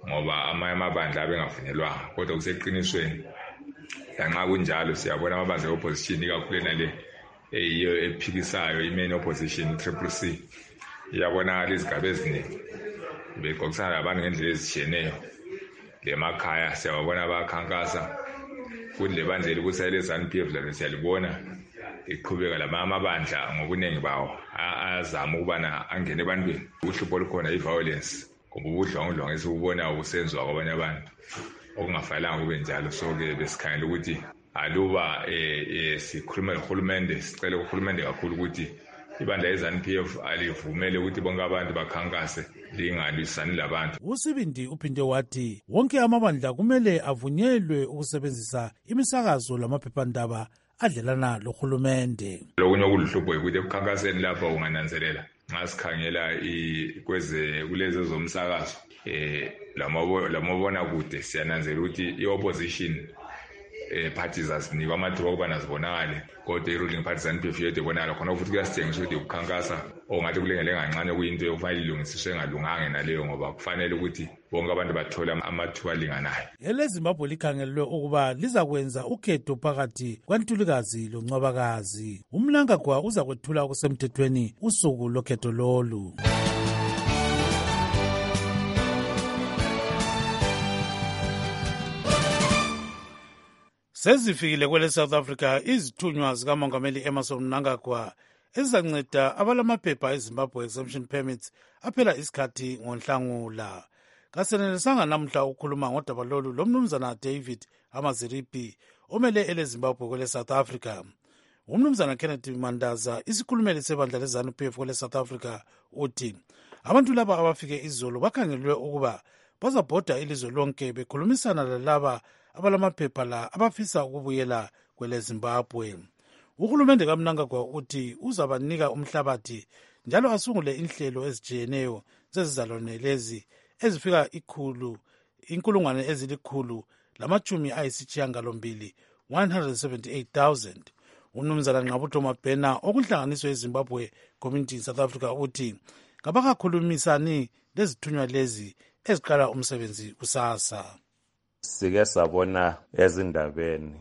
ngoba amanye amabandla abengavunyelwanga kodwa kuseqinisweni lanxa kunjalo siyabona amabandla e-opposition ikakhulu enale eyiyo ephikisayo i-main opposition i-triple C iyabonakala izigaba eziningi beqoqisana labantu ngendlela ezitshiyeneyo lemakhaya siyababona bakhankasa futhi le bandla elikusayele ZANU P F lalo siyalibona iqhubeka lamanye amabandla ngobuningi bawo azama ukubana angene ebantwini uhlupho olukhona i-violence ngoba ubudlwangudlwangu esibubonayo busenziwa kwabanye abantu okungafanelanga kube njalo. So-ke besikhangela ukuthi aluba um sikhuluma nohulumende sicele kuhulumende kakhulu ukuthi ibandla le-ZANU P F alivumele ukuthi bonke abantu bakhankase lingalwisani labantu. uSibindi uphinde wathi wonke amabandla kumele avunyelwe ukusebenzisa imisakazo lamaphephandaba adlelana lohulumende. Lokunye okuluhlupho yikuthi ekukhankaseni lapha ungananzelela nxa sikhangela kweze kulezi zomsakazo eh lamabona kude siyananzela ukuthi i-opposition eh parties asinikwa amathuba okubana zibonakale kodwa i-ruling party ZANU P F yedwa ibonakala khona futhi kuyasitshengisa ukuthi ukukhankasa ongathi kulengele kancane kuyinto yokufanele ilungisiswe engalunganga naleyo ngoba kufanele ukuthi bonke abantu bathole amathuba alinganayo. eleZimbabwe likhangelelwe ukuba lizakwenza ukhetho phakathi kwantulikazi loncwabakazi. uMnangagwa uza kwethula okusemthethweni usuku lokhetho lolu. Sezifikile kwele South Africa izithunywa zikamongameli Emmerson Mnangagwa ezizanceda abalamaphepha eZimbabwe exemption permits aphela isikhathi ngoNhlangula. Kasenelisanga namhla ukukhuluma ngodaba lolu lomnumzana David Amaziripi omele eleZimbabwe kwele South Africa. Umnumzana Kennedy Mandaza isikhulumeli sebandla leZANU P F kwele South Africa uthi abantu laba abafike izolo bakhangelwe ukuba bazabhoda ilizwe lonke bekhulumisana lalaba abalamaphepha la abafisa ukubuyela kwele Zimbabwe. Uhulumende kaMnangagwa uthi uzabanika umhlabathi njalo asungule inhlelo ezijiyeneyo zezizalwane lezi ezifika ikhulu inkulungwane ezilikhulu lamachumi ayisishiyagalombili one hundred seventy-eight thousand. Umnumzana Nqabutho Mabhena okunhlanganiswe eZimbabwe Community in South Africa uthi ngabakakhulumisani lezithunywa lezi eziqala umsebenzi kusasa. Sike sabona ezindabeni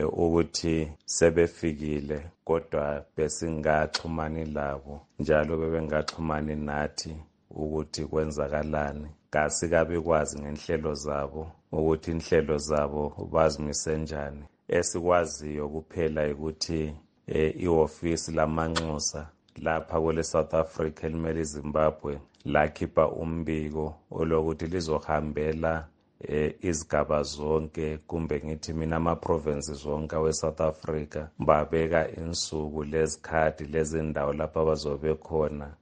ukuthi sebefikile kodwa besingaxhumani labo njalo bebengaxhumani nathi ukuthi kwenzakalani. Kasikabe kwazi ngenhlelo zabo ukuthi inhlelo zabo bazimise njani. Esikwaziyo kuphela ukuthi iofisi lamanxusa lapha kwele South Africa elimele iZimbabwe lakhipha umbiko olokuthi lizohambela eh izigaba zonke kumbe ngithi mina ama provinces zonke we South Africa babeka insuku lezikhathi lezindawo lapha abazobe khona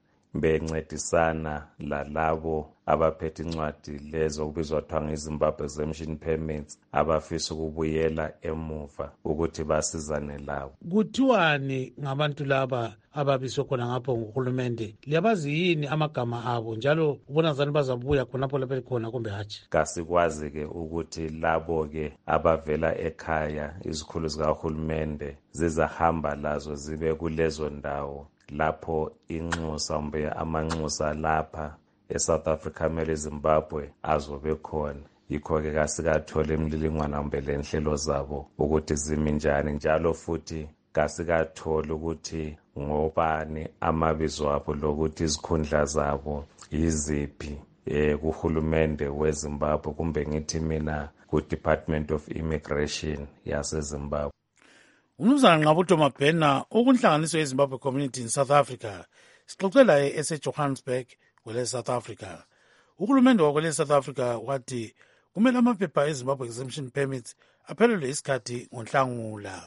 bencedisana lalabo abaphethe incwadi lezo kubizwa kuthiwa iZimbabwe exemption permits abafisa ukubuyela emuva ukuthi basizane labo. Kuthiwani ngabantu laba ababiswe khona ngapho nguhulumende? Liyabazi yini amagama abo njalo ubona zani bazabuya khonapho lapha khona kumbe hatshi? Kasikwazi ke ukuthi labo ke abavela ekhaya izikhulu zikahulumende zizahamba lazo zibe kulezo ndawo lapho inxusa mbe amanxusa lapha eSouth Africa mele Zimbabwe azobe khona. Yikho ke kasikathole imlilingwana mbe lenhlelo zabo ukuthi zimi njani njalo futhi kasikathole ukuthi ngobani amabizo abo lokuthi izikhundla zabo yiziphi eh kuhulumende weZimbabwe kumbe ngithi mina ku Department of Immigration yase Zimbabwe. Umnumzana Nqabutho Mabhena okunhlanganiswe eZimbabwe Community in South Africa sixoxela eseJohannesburg kwele South Africa. Uhulumende wakwele South Africa wathi kumele amaphepha eZimbabwe exemption permits aphelelwe isikhathi ngoNhlangula.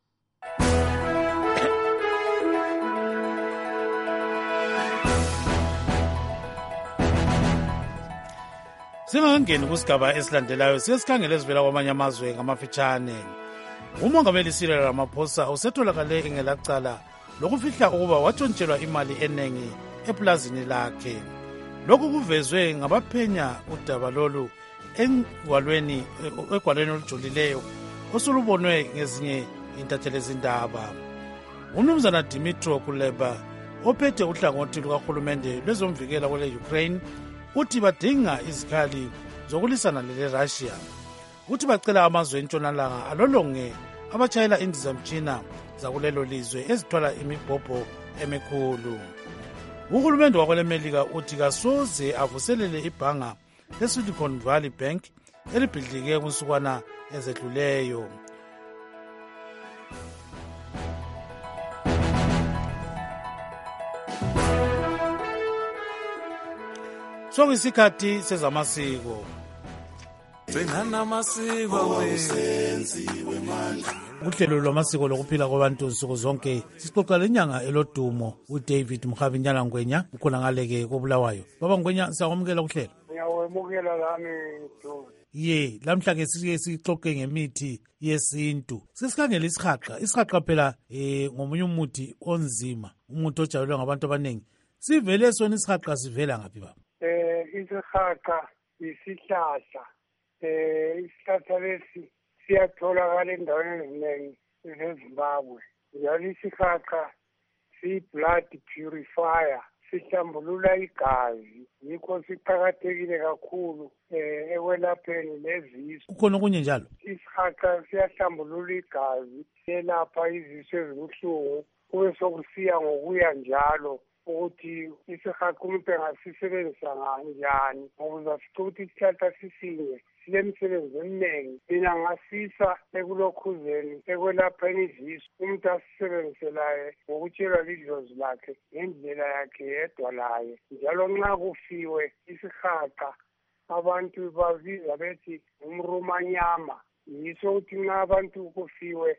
Singangeni kusigaba esilandelayo sesikhangele ezivela kwamanye amazwe ngamafitshane. Umongameli Cyril Ramaphosa usetholakale engelacala lokufihla ukuba watshontshelwa imali enengi eplazini lakhe. Lokhu kuvezwe ngabaphenya udaba lolu engwalweni egwalweni olujulileyo osulubonwe ngezinye intatheli zindaba. Umnumzana Dimitro Kuleba ophethe uhlangothi lukahulumende lwezomvikela kwele Ukraine uthi badinga izikhali zokulisana lele-Russia ukuthi bacela amazwe entshonalanga alolonge abatshayela indizamtshina zakulelo lizwe ezithwala imibhobho emikhulu. Uhulumende wakwelemelika uthi kasoze avuselele ibhanga le-Silicon Valley Bank elibhidlike kunsukwana ezedluleyo. Sokuyisikhathi sezamasiko. Uhlelo lwamasiko lokuphila kwabantu nsuku zonke sixoxa lenyanga elodumo uDavid Mkhabinyana Ngwenya ukhona ngaleke koBulawayo. Baba Ngwenya siyakwamukela kuhlelo. Ngiyawemukela lami nto. Ye, lamhla ke sike sixoxe ngemithi yesintu. Sesikhangela isihaqa. Isihaqa phela eh ngomunye umuthi onzima, umuthi ojayelwe ngabantu abaningi. Sivele sona isihaqa sivela ngaphi baba? Eh isihaqa isihlahla. Eh isihlahla lesi siyatholakala endaweni eziningi eZimbabwe. Njalo isihaqa si-blood purifier, sihlambulula igazi, yikho siqakathekile kakhulu eh ekwelapheni lezisu. Kukhona okunye njalo? Isihaqa siyahlambulula igazi, siyelapha izisu ezibuhlungu, kube sokusiya ngokuya njalo ukuthi isihaqa umuntu engasisebenzisa kanjani, ngoba sithi isihlahla sisinye silemisebenzi eminingi. Mina ngasisa ekulokhuzeni ekwelapheni izisu, umuntu asisebenziselayo ngokutshelwa lidlozi lakhe ngendlela yakhe yedwa laye. Njalo nxa kufiwe isihaqa abantu babiza bethi umrumanyama, yiso ukuthi nxa abantu kufiwe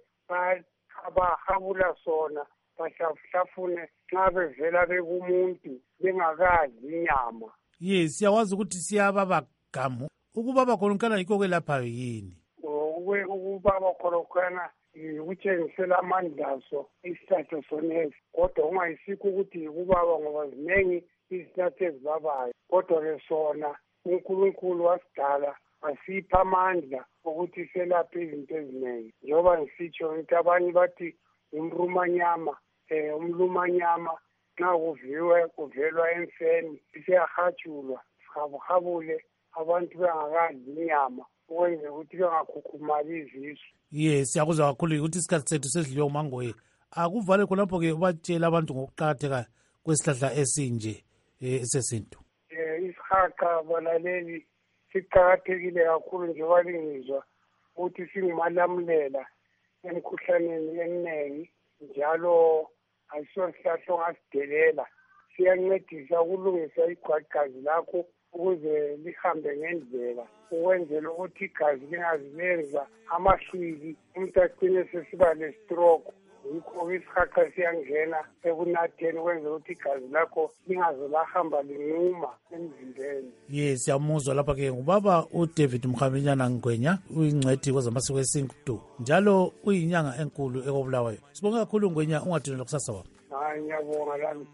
bahabula sona bahlafune nxa bevela bekumuntu bengakadli inyama. Yes, siyawazi ukuthi siyababa gamu. Ukubaba khona yikho kwelaphayo yini? Ukubaba khona ukutshengisela amandlaso isihlahla sonesi, kodwa ungayisikho ukuthi ukubaba ngoba ziningi izihlahla ezibabayo, kodwa-ke sona uNkulunkulu wasidala wasipha amandla ukuthi selaphe izinto eziningi. Njengoba ngisitsho ukuthi abanye bathi umrumanyama, um umlumanyama nxa kuviwe kuvelwa emfeni siyahatshulwa sihabuhabule abantu bengakadli inyama ukwenzela ukuthi bengakhukhumali izisu. Yes, siyakuzwa kakhulu ukuthi isikhathi sethu sedliwe umangoye. Akuvale khonapho-ke ubatshela abantu ngokuqakatheka kwesihlahla esinje esesintu. Um isihaqa balaleli siqakathekile kakhulu njengoba lingizwa ukuthi singumalamulela emkhuhlaneni eminingi, njalo ayisiso sihlahla ongasidelela. Siyancedisa ukulungisa igagazi lakho ukuze lihambe ngendlela, ukwenzela ukuthi igazi lingazilenza amahlwili, umuntu agcine sesiba le-stroke. Yikho isihaqa siyangena ekunatheni ukwenzela ukuthi igazi lakho lingaze lahamba linquma emzimbeni. Yes, siyamuzwa lapha-ke ngubaba uDavid Mkhabinyana Ngwenya, uyingcwethi kwezamasiko esintu njalo uyinyanga enkulu ekoBulawayo. Sibonge kakhulu Ngwenya, ungadinelwa kusasa wabo. Hayi, ngiyabonga lami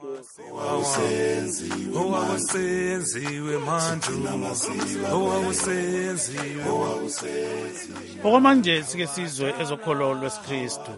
owawusenziwe manje owawusenziwe okwamanje sike sizwe ezokholo lwesikristu.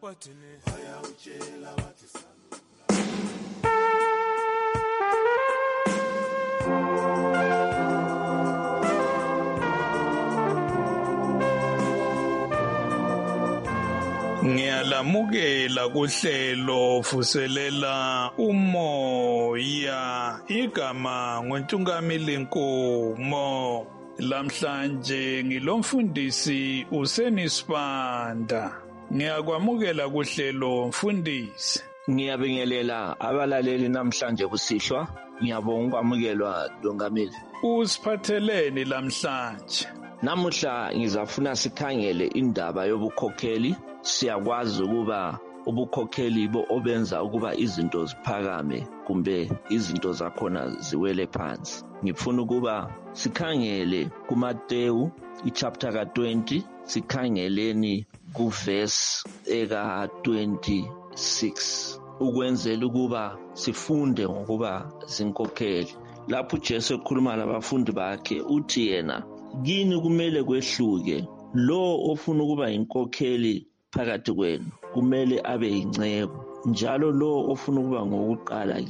Ngiyalamukela kuhlelo vuselela umoya, igama ngoNtungamili Nkomo. Lamhlanje ngilomfundisi uSeni Sibanda. Ngiyakwamukela kuhlelo mfundisi. Ngiyabingelela abalaleli namhlanje kusihlwa. Ngiyabonga ukwamukelwa Ndongameli. Usiphatheleni lamhlanje? Namuhla ngizafuna sikhangele indaba yobukhokheli. Siyakwazi ukuba ubukhokheli bo obenza ukuba izinto ziphakame kumbe izinto zakhona ziwele phansi. Ngifuna ukuba sikhangele kuMateyu ichapter ka twenty, sikhangeleni kuverse eka twenty-six, ukwenzela ukuba sifunde ngokuba zinkokheli. Lapho uJesu ekhuluma labafundi bakhe uthi yena, kini kumele kwehluke lo ofuna ukuba inkokheli phakathi kwenu kumele abe yincebo, njalo lo ofuna ukuba ngokuqala kini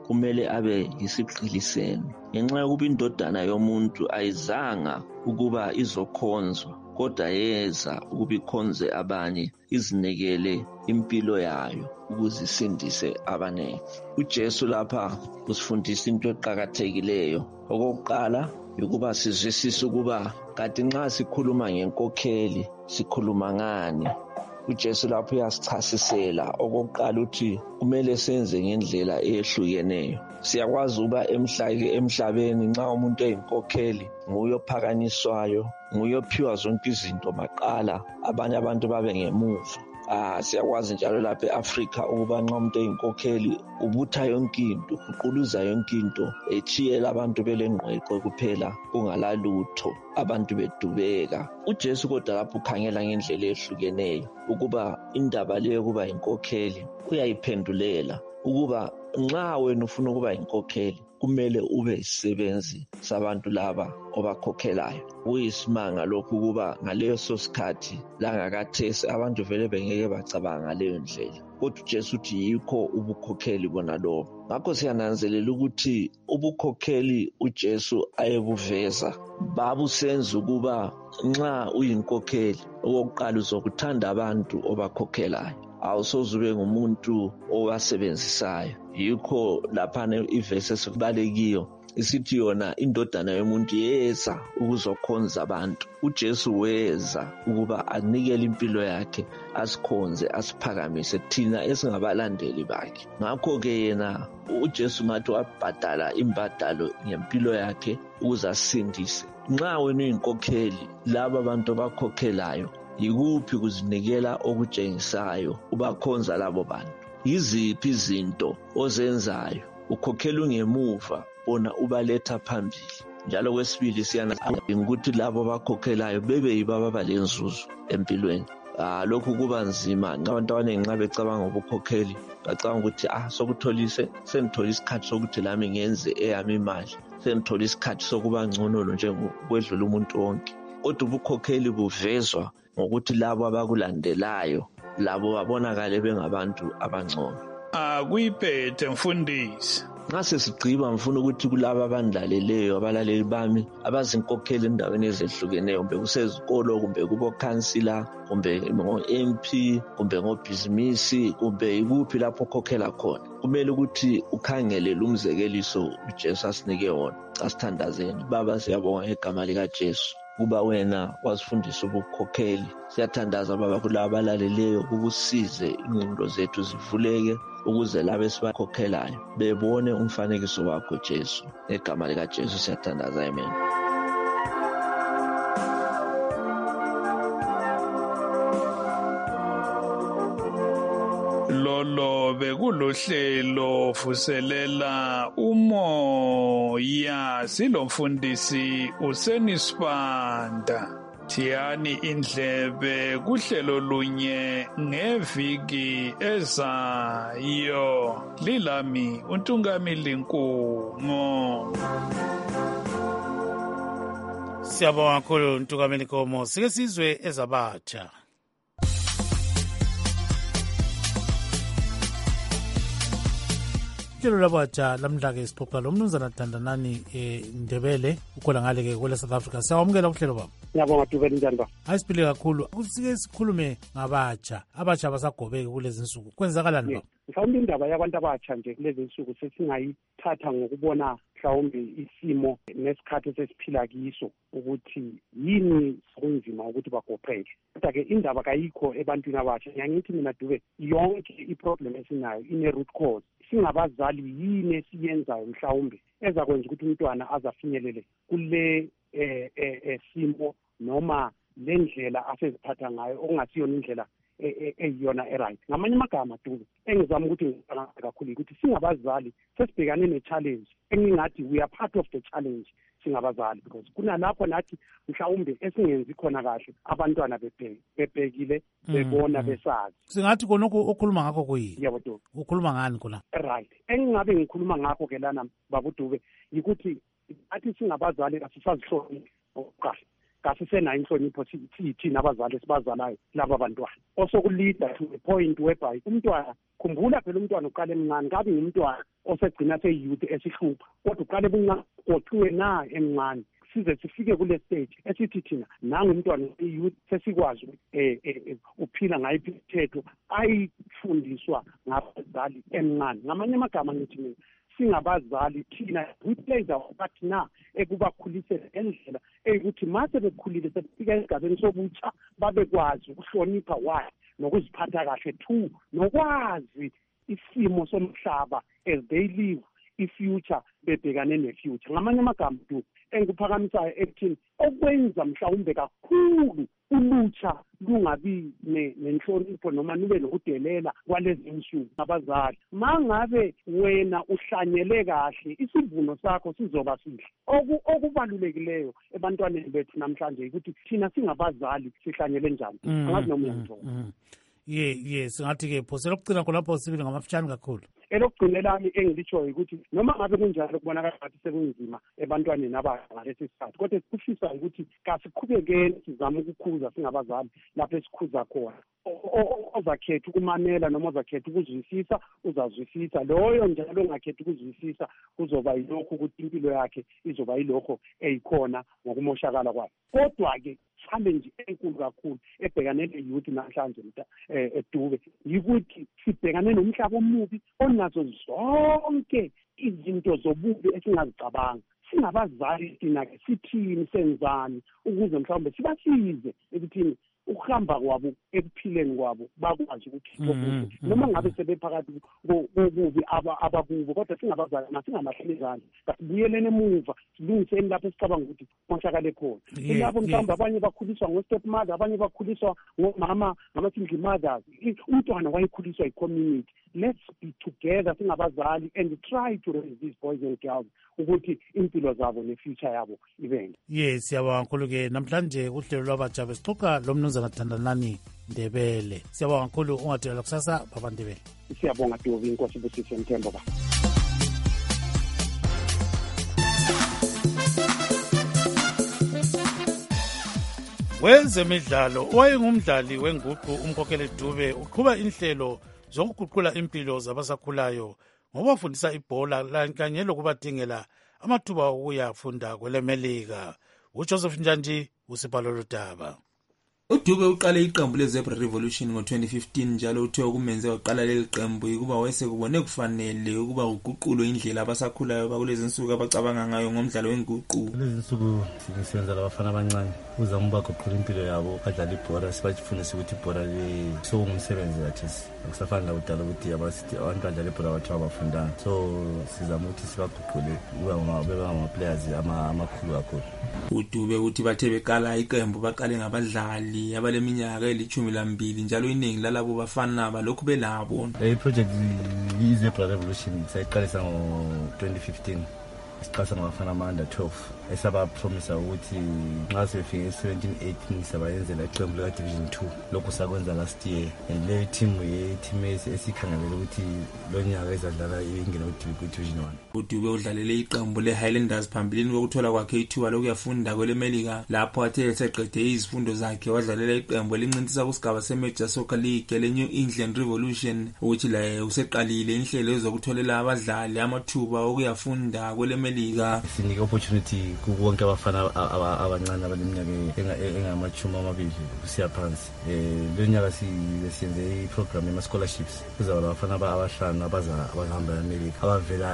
kumele abe yisigqili senu. Ngenxa yokuba indodana yomuntu ayizanga ukuba izokhonzwa, kodwa yeza ukuba ikhonze abanye, izinikele impilo yayo ukuze isindise abaningi. uJesu lapha usifundisa into eqhakathekileyo. Okokuqala ukuba sizwisise ukuba kanti nxa sikhuluma ngenkokheli sikhuluma ngani. uJesu lapho uyasichasisela. Okokuqala uthi kumele senze ngendlela ehlukeneyo. Siyakwazi ukuba emhlabeni nxa umuntu eyinkokheli nguye ophakanyiswayo, nguye ophiwa zonke izinto maqala, abanye abantu babe ngemuva. Ah, siyakwazi njalo lapha eAfrika ukuba nxa umuntu eyinkokheli ubutha yonke into, uquluza yonke into, echiyela abantu belengqweqwe kuphela kungalalutho, abantu bedubeka. uJesu kodwa lapho ukhangela ngendlela ehlukeneyo ukuba indaba leyo kuba yinkokheli uyayiphendulela ukuba nxa wena ufuna ukuba yinkokheli kumele ube isisebenzi sabantu laba obakhokhelayo. Kuyisimanga lokhu ukuba ngaleyo sosikhathi langakathesi abantu vele bengeke bacabanga ngaleyo ndlela, kodwa uJesu uthi yikho ubukhokheli bona lobo. Ngakho siyananzelela ukuthi ubukhokheli uJesu ayebuveza babusenza ukuba nxa uyinkokheli okokuqala uzokuthanda abantu obakhokhelayo, awusoze ube ngumuntu owasebenzisayo. Yikho laphana ivesi esibalekiyo isithi yona indodana yomuntu yeza ukuzokhonza abantu. uJesu weza ukuba anikele impilo yakhe, asikhonze, asiphakamise thina esingabalandeli bakhe. Ngakho-ke yena uJesu ngathi wabhadala imbadalo ngempilo yakhe ukuze asindise. Nxa wena uyinkokheli, laba abantu abakhokhelayo, yikuphi kuzinikela okutshengisayo ubakhonza labo bantu? Yiziphi izinto ozenzayo? Ukhokhela ungemuva, bona ubaletha phambili. Njalo kwesibili siyananzelela ukuthi labo abakhokhelayo bebe yibo ababa lenzuzo empilweni. Ah, lokhu kuba nzima ngabantu abaningi nxa becabanga ngobukhokheli, bacabanga ukuthi ah sokutholise sengithola isikhathi sokuthi lami ngenze eyami imali, sengithola isikhathi sokuba ngcono lo njengokwedlula umuntu wonke. Kodwa ubukhokheli buvezwa ngokuthi labo abakulandelayo labo babonakale bengabantu abangcono. Akuyiphethe mfundisi. Nxa sesigqiba ngifuna ukuthi kulabo abandilaleleyo, abalaleli bami abazinkokheli endaweni ezehlukeneyo, kumbe kusezikolo, kumbe kubokhansila, kumbe ngo-M P, kumbe ngobhizinisi, kumbe ikuphi lapho okhokhela khona, kumele ukuthi ukhangelele umzekeliso uJesu asinike wona. Asithandazeni. Baba, siyabonga ngegama likaJesu kuba wena wasifundisa ubukhokheli. Siyathandaza Baba kulabo abalaleleyo ukusize ingqondo zethu zivuleke ukuze labo esibakhokhelayo bebone umfanekiso wakho Jesu. Ngegama likaJesu siyathandaza, amen. Lolo bekulohlelo vuselela umoya, silomfundisi uSenisibanda. Thiyani indlebe kuhlelo lunye ngeviki ezayo. Lilami uNtungamili Nkomo. Siyabonga kakhulu Ntungamili Nkomo. Sike sizwe ezabatsha. Ihlelo labatsha lamhla-ke sixoxa lo mnumzana Dandanani eh, Ndebele ukhona ngale-ke kwele South Africa. Siyawamukela kuhlelo baba. Ngiyabonga Dubeni, njani ba? Hayi siphile kakhulu. Kusike sikhulume ngabatsha. Abatsha abasagobeki kulezi nsuku. Kwenzakalani baba? Mhlawumbe indaba yabantu abatsha nje kulezi nsuku sesingayithatha ngokubona mhlawumbe isimo nesikhathi esesiphila kiso ukuthi yini kunzima ukuthi bagopeke. Kodwa-ke indaba kayikho ebantwini abatsha. Ngiyangithi mina Dube, yonke iproblem esinayo ine-root cause. Singabazali yini esiyenzayo mhlawumbe ezakwenza ukuthi umntwana azafinyelele kule eh eh simo noma lendlela aseziphatha ngayo okungasiyona indlela eyiyona eright. Ngamanye amagama Dube, engizama ukuthi ngicabanga kakhulu ukuthi singabazali sesibhekane ne-challenge engingathi we are part of the challenge singabazali, because kunalapho nathi mhlawumbe esingenzi khona kahle abantwana bebhekile bebona besazi. Singathi konke okhuluma ngakho kuyini? Yebo Dube. Ukhuluma ngani kona? Right. Engingabe ngikhuluma ngakho ke lana baba Dube yikuthi athi singabazali asisazihloni oqala. kasisenayo inhlonipho siyithina abazali esibazalayo laba bantwana osokulida to the point whereby umntwana khumbula phela umntwana uqala emncane kabi ngumntwana osegcina seyiyouth esihlupha kodwa uqale bunqoqiwe na emncane size sifike kule stage esithi thina nangumntwana iyouth sesikwazi eh uphila ngayiphi imithetho ayifundiswa ngabazali emncane ngamanye amagama ngithi mina singabazali thina we play our part na ekubakhulisela endlela eyukuthi mase bekhulile sebefika esigabeni sobutsha babekwazi ukuhlonipha wayo nokuziphatha kahle two nokwazi isimo somhlaba as they live ifuture bebhekane nefuture ngamanye amagama tu engikuphakamisayo ekuthini okwenza mhlawumbe kakhulu ulutsha lungabi nenhlonipho noma nube nokudelela kwalezi insuku abazali mangabe wena uhlanyele kahle isivuno sakho sizoba sihle okubalulekileyo ebantwaneni bethu namhlanje ukuthi thina singabazali sihlanyele njani angazi noma uyangithola ye ye singathi ke phosela ukucina khonapho sibili ngamafitshane kakhulu elokugcina lami engilitshoyo ukuthi noma ngabe kunjalo kubonakala ngathi sekunzima ebantwaneni abangalesi sikhathi kodwa sikufisa ukuthi kasiqhubekeni sizame ukukhuza singabazali lapho esikhuza khona ozakhetha ukumamela noma ozakhetha ukuzwisisa uzazwisisa loyo njalo ongakhetha ukuzwisisa kuzoba yilokho ukuthi impilo yakhe izoba yilokho eyikhona ngokumoshakala kwayo kodwa-ke challenge enkulu kakhulu ebhekane ne-youth namhlanje eDube yikuthi sibhekane nomhlaba omubi onazo zonke izinto zobubi esingazicabanga singabazali thina-ke sithini senzani ukuze mhlawumbe sibasize ekuthini ukuhamba kwabo ekuphileni kwabo bakwazi ukuthi noma ngabe sebephakathi kobubi abakubo kodwa singabazali masingamahlelezane kasibuyeleni emuva silungiseni lapho esicabanga ukuthi konshakale khona ilapho mhlawumbe abanye bakhuliswa ngo-step mother abanye bakhuliswa ngomama ngama-single mothers umntwana wayekhuliswa yi-community let's be together singabazali and try to raise these boys and girls ukuthi impilo zabo nefuture yabo ibende yes siyabonga kakhulu-ke namhlanje kuhlelo lwabatsha besixoxa lo mnumzana Thandanani Ndebele siyabonga kakhulu ungadelela kusasa baba Ndebele siyabonga Dovi inkosi busise Mthembo ba wezemidlalo wayengumdlali wenguqu umkhokheli Dube uqhuba inhlelo zokuguqula impilo zabasakhulayo ngobafundisa ibhola kanye lokubadingela amathuba okuyafunda kwelemelika uJoseph Njanji usibhalo lodaba uDube uqale iqembu leZebra Revolution ngo-twenty fifteen njalo uthe ukumenze waqala leli qembu ukuba wayesekubone kufanele ukuba uguqulo indlela abasakhulayo bakulezi insuku abacabanga ngayo ngomdlalo wenguqu kulezi insuku sisebenza labafana abancane uzama ukubaguqula impilo yabo badlala ibhola sibafundisa ukuthi ibhola sokungumsebenzi kathesi akusafani lakudala ukuthi abantu badlala ibhola bathiwa abafundanga so sizama ukuthi sibaguqule beba ngama-players amakhulu kakhulu uDube uthi bathe beqala iqembu baqale ngabadlali abaleminyaka elithumi lambili njalo iningi lalabo bafana balokhu belabo le project iZebra Revolution sayiqalisa ngo-twenty fifteen siqasa ngabafana ama-under twelve esabapromisa ukuthi nxa sebefike e-seventeen eighteen sabayenzela iqembu lika-division two lokhu sakwenza last year and le team ye-team esikhangelele ukuthi lo nyaka ezadlala ingene ku-division one uDube udlalele iqembu le-Highlanders phambilini kokuthola kwakhe ithuba lokuyafunda kwelemelika lapho athe eseqede izifundo zakhe wadlalela iqembu elincintisa kusigaba se-Major Soccer League le-New England Revolution ukuthi la useqalile inhlelo ezokutholela abadlali amathuba okuyafunda kwelemelika sinike opportunity kuwonke abafana abancane abaneminyaka engamachumi amabili kusiya phansi um lo nyaka siyenze iprogram yama-scholarships kuzaba labafana abahlanu abazahamba e-America abavela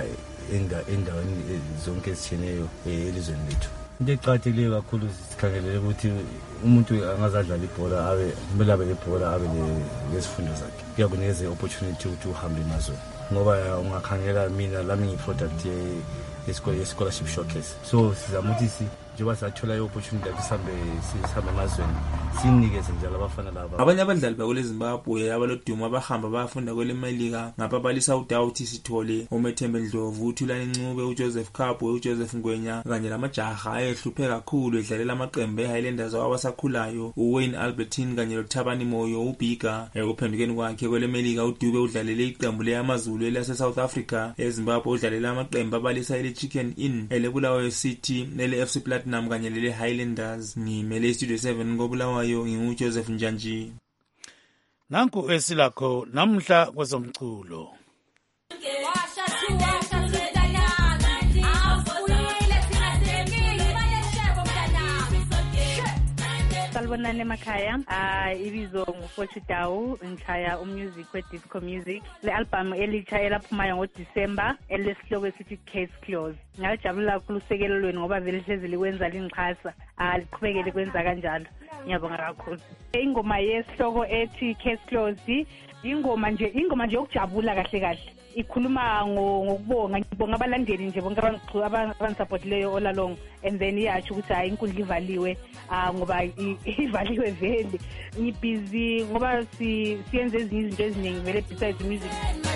endaweni zonke ezitshiyeneyo elizweni lethu into eqakathekileyo kakhulu sikhangelele ukuthi umuntu angazadlala ibhola abe kumele abe lebhola abe lezifundo zakhe kuyakunikeza i-opportunity ukuthi uhambe emazweni ngoba ungakhangela mina lami ngi-product ye-scholarship showcase so sizama ukuthi njengoba sathola i-opportunity ukuthi sihambe sihambe emazweni sinikeze njalo abafana laba abanye abadlali bakule Zimbabwe abalodumo abahamba bayafunda kwelemelika ngababalisa uDawuthi Sithole uMethembe Ndlovu uThulani Ncube uJoseph Kabwe uJoseph Ngwenya kanye lamajaha ayehlupheka kakhulu edlalela amaqembu eHighlanders abasakhulayo uWayne Albertine kanye loThabani Moyo uBiga ekuphendukeni kwakhe kwelemelika uDube udlalele iqembu leAmaZulu elase-South Africa eZimbabwe udlalela amaqembu abalisa ele-Chicken Inn elebulawayo City nele-F C Platinum Platinum kanye lele Highlanders. Ngimele Studio seven ngobulawayo nginguJoseph Njanji. Nanku esilakho namhla kwezomculo. Salbonani emakhaya ah ibizo nguFortune ngichaya umusic we-disco music. Le album elitsha elaphumayo ngoDisemba elesihloko esithi Case Close. Ngajabula kakhulu usekelelweni ngoba vele hlezi likwenza lingichasa ah liqhubekele kwenza kanjalo. Ngiyabonga kakhulu. Ingoma yesihloko ethi Case Close ingoma nje ingoma nje yokujabula kahle kahle. Ikhuluma ngokubonga ngibonga abalandeli nje bonke abangisupportileyo all along and then iyasho ukuthi hayi inkundla ivaliwe ah ngoba ivaliwe vele ngibusy ngoba siyenze ezinye izinto eziningi vele besides music.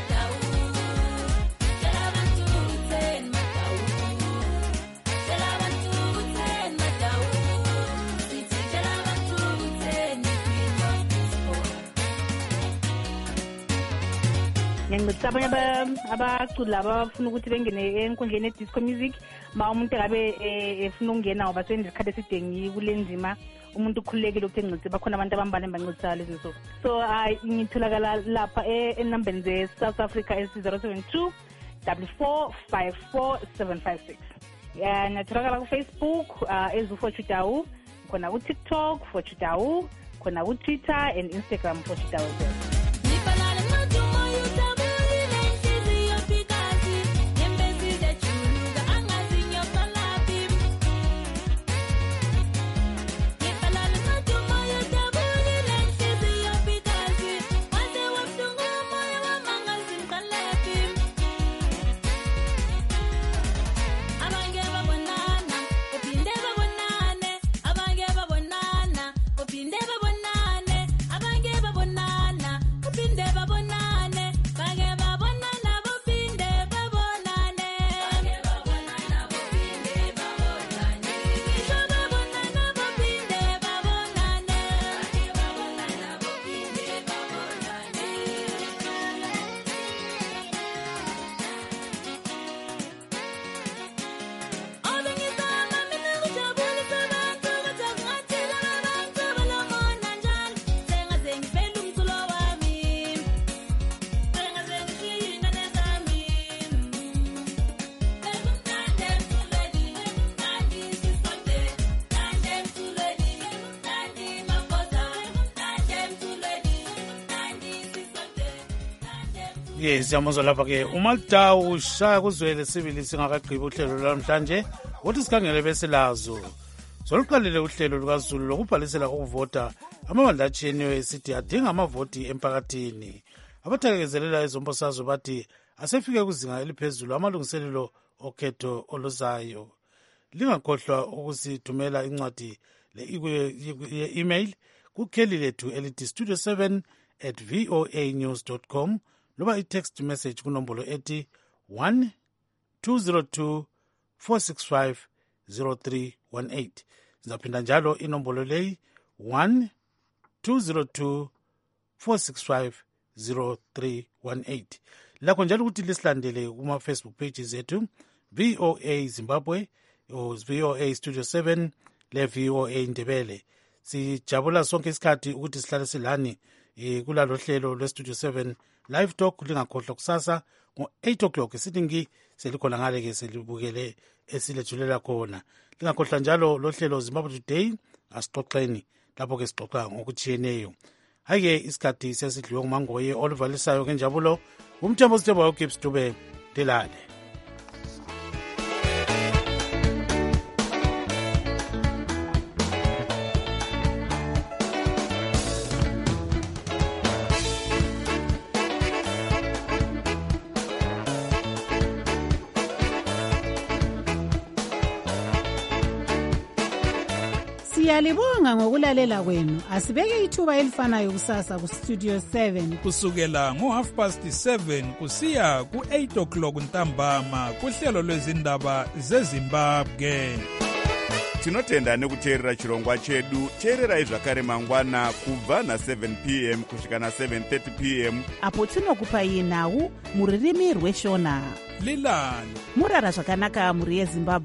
Ngicela abanye abaculi abafuna ukuthi bengene enkundleni ye-disco music ma umuntu ngabe efuna ukungena ngoba sendisikhathi eside ngikulenzima umuntu ukhululekile ukuthi engicithe bakhona abantu abambane bangincitha lezi nsuku. So ngitholakala lapha enambeni ze-South Africa S zero seven two four four five four seven five six. Ngitholakala ku-Facebook ezuFortune, khona ku-TikTok Fortune, khona ku-Twitter and Instagram Fortune. Yes, siyamuzwa lapha ke uMalta ushaya kuzwele sibili singakagqiba uhlelo namhlanje uthi sikhangele bese lazo soluqalile uhlelo lukaZulu lokubhalisela ukuvota amabandla atshiyeneyo esithi adinga amavoti emphakathini. Abathekezelela izombosazwe bathi asefike kuzinga eliphezulu amalungiselelo okhetho oluzayo. Lingakhohlwa ukusithumela incwadi le-email kukheli lethu elithi studio seven at voa news dot com loba i-text message kunombolo ethi one two zero two four six five zero three one eight. Sizaphinda njalo inombolo leyi one two zero two four six five zero three one eight. Lakho njalo ukuthi lisilandele kuma-Facebook pages ethu V O A Zimbabwe o V O A Studio seven le V O A Ndebele. Sijabula sonke isikhathi ukuthi sihlale silani eh kulalo hlelo lwe-Studio seven live talk. Lingakhohlwa kusasa ngo-eight o'clock sitingi selikhona ngale ke selibukele esilethulela khona. Lingakhohlwa njalo lo hlelo Zimbabwe Today asixoxeni lapho ke sixoxa ngokutshiyeneyo. Hayi ke isikhathi sesidliwe ngumangoye oluvalisayo kenjabulo umthembo sithemba uGibbs Dube delale. Siyalibonga ngokulalela kwenu. Asibeke ithuba elifanayo kusasa ku Studio seven kusukela ngo half past seven kusiya ku eight o'clock ntambama kuhlelo lwezindaba zeZimbabwe. Tinotenda nekuteerera chirongwa chedu. Teererai zvakare mangwana kubva na seven p m kusvika na seven thirty p m apo tinokupai nhau muririmi rweshona. Lilani murara zvakanaka muri yeZimbabwe.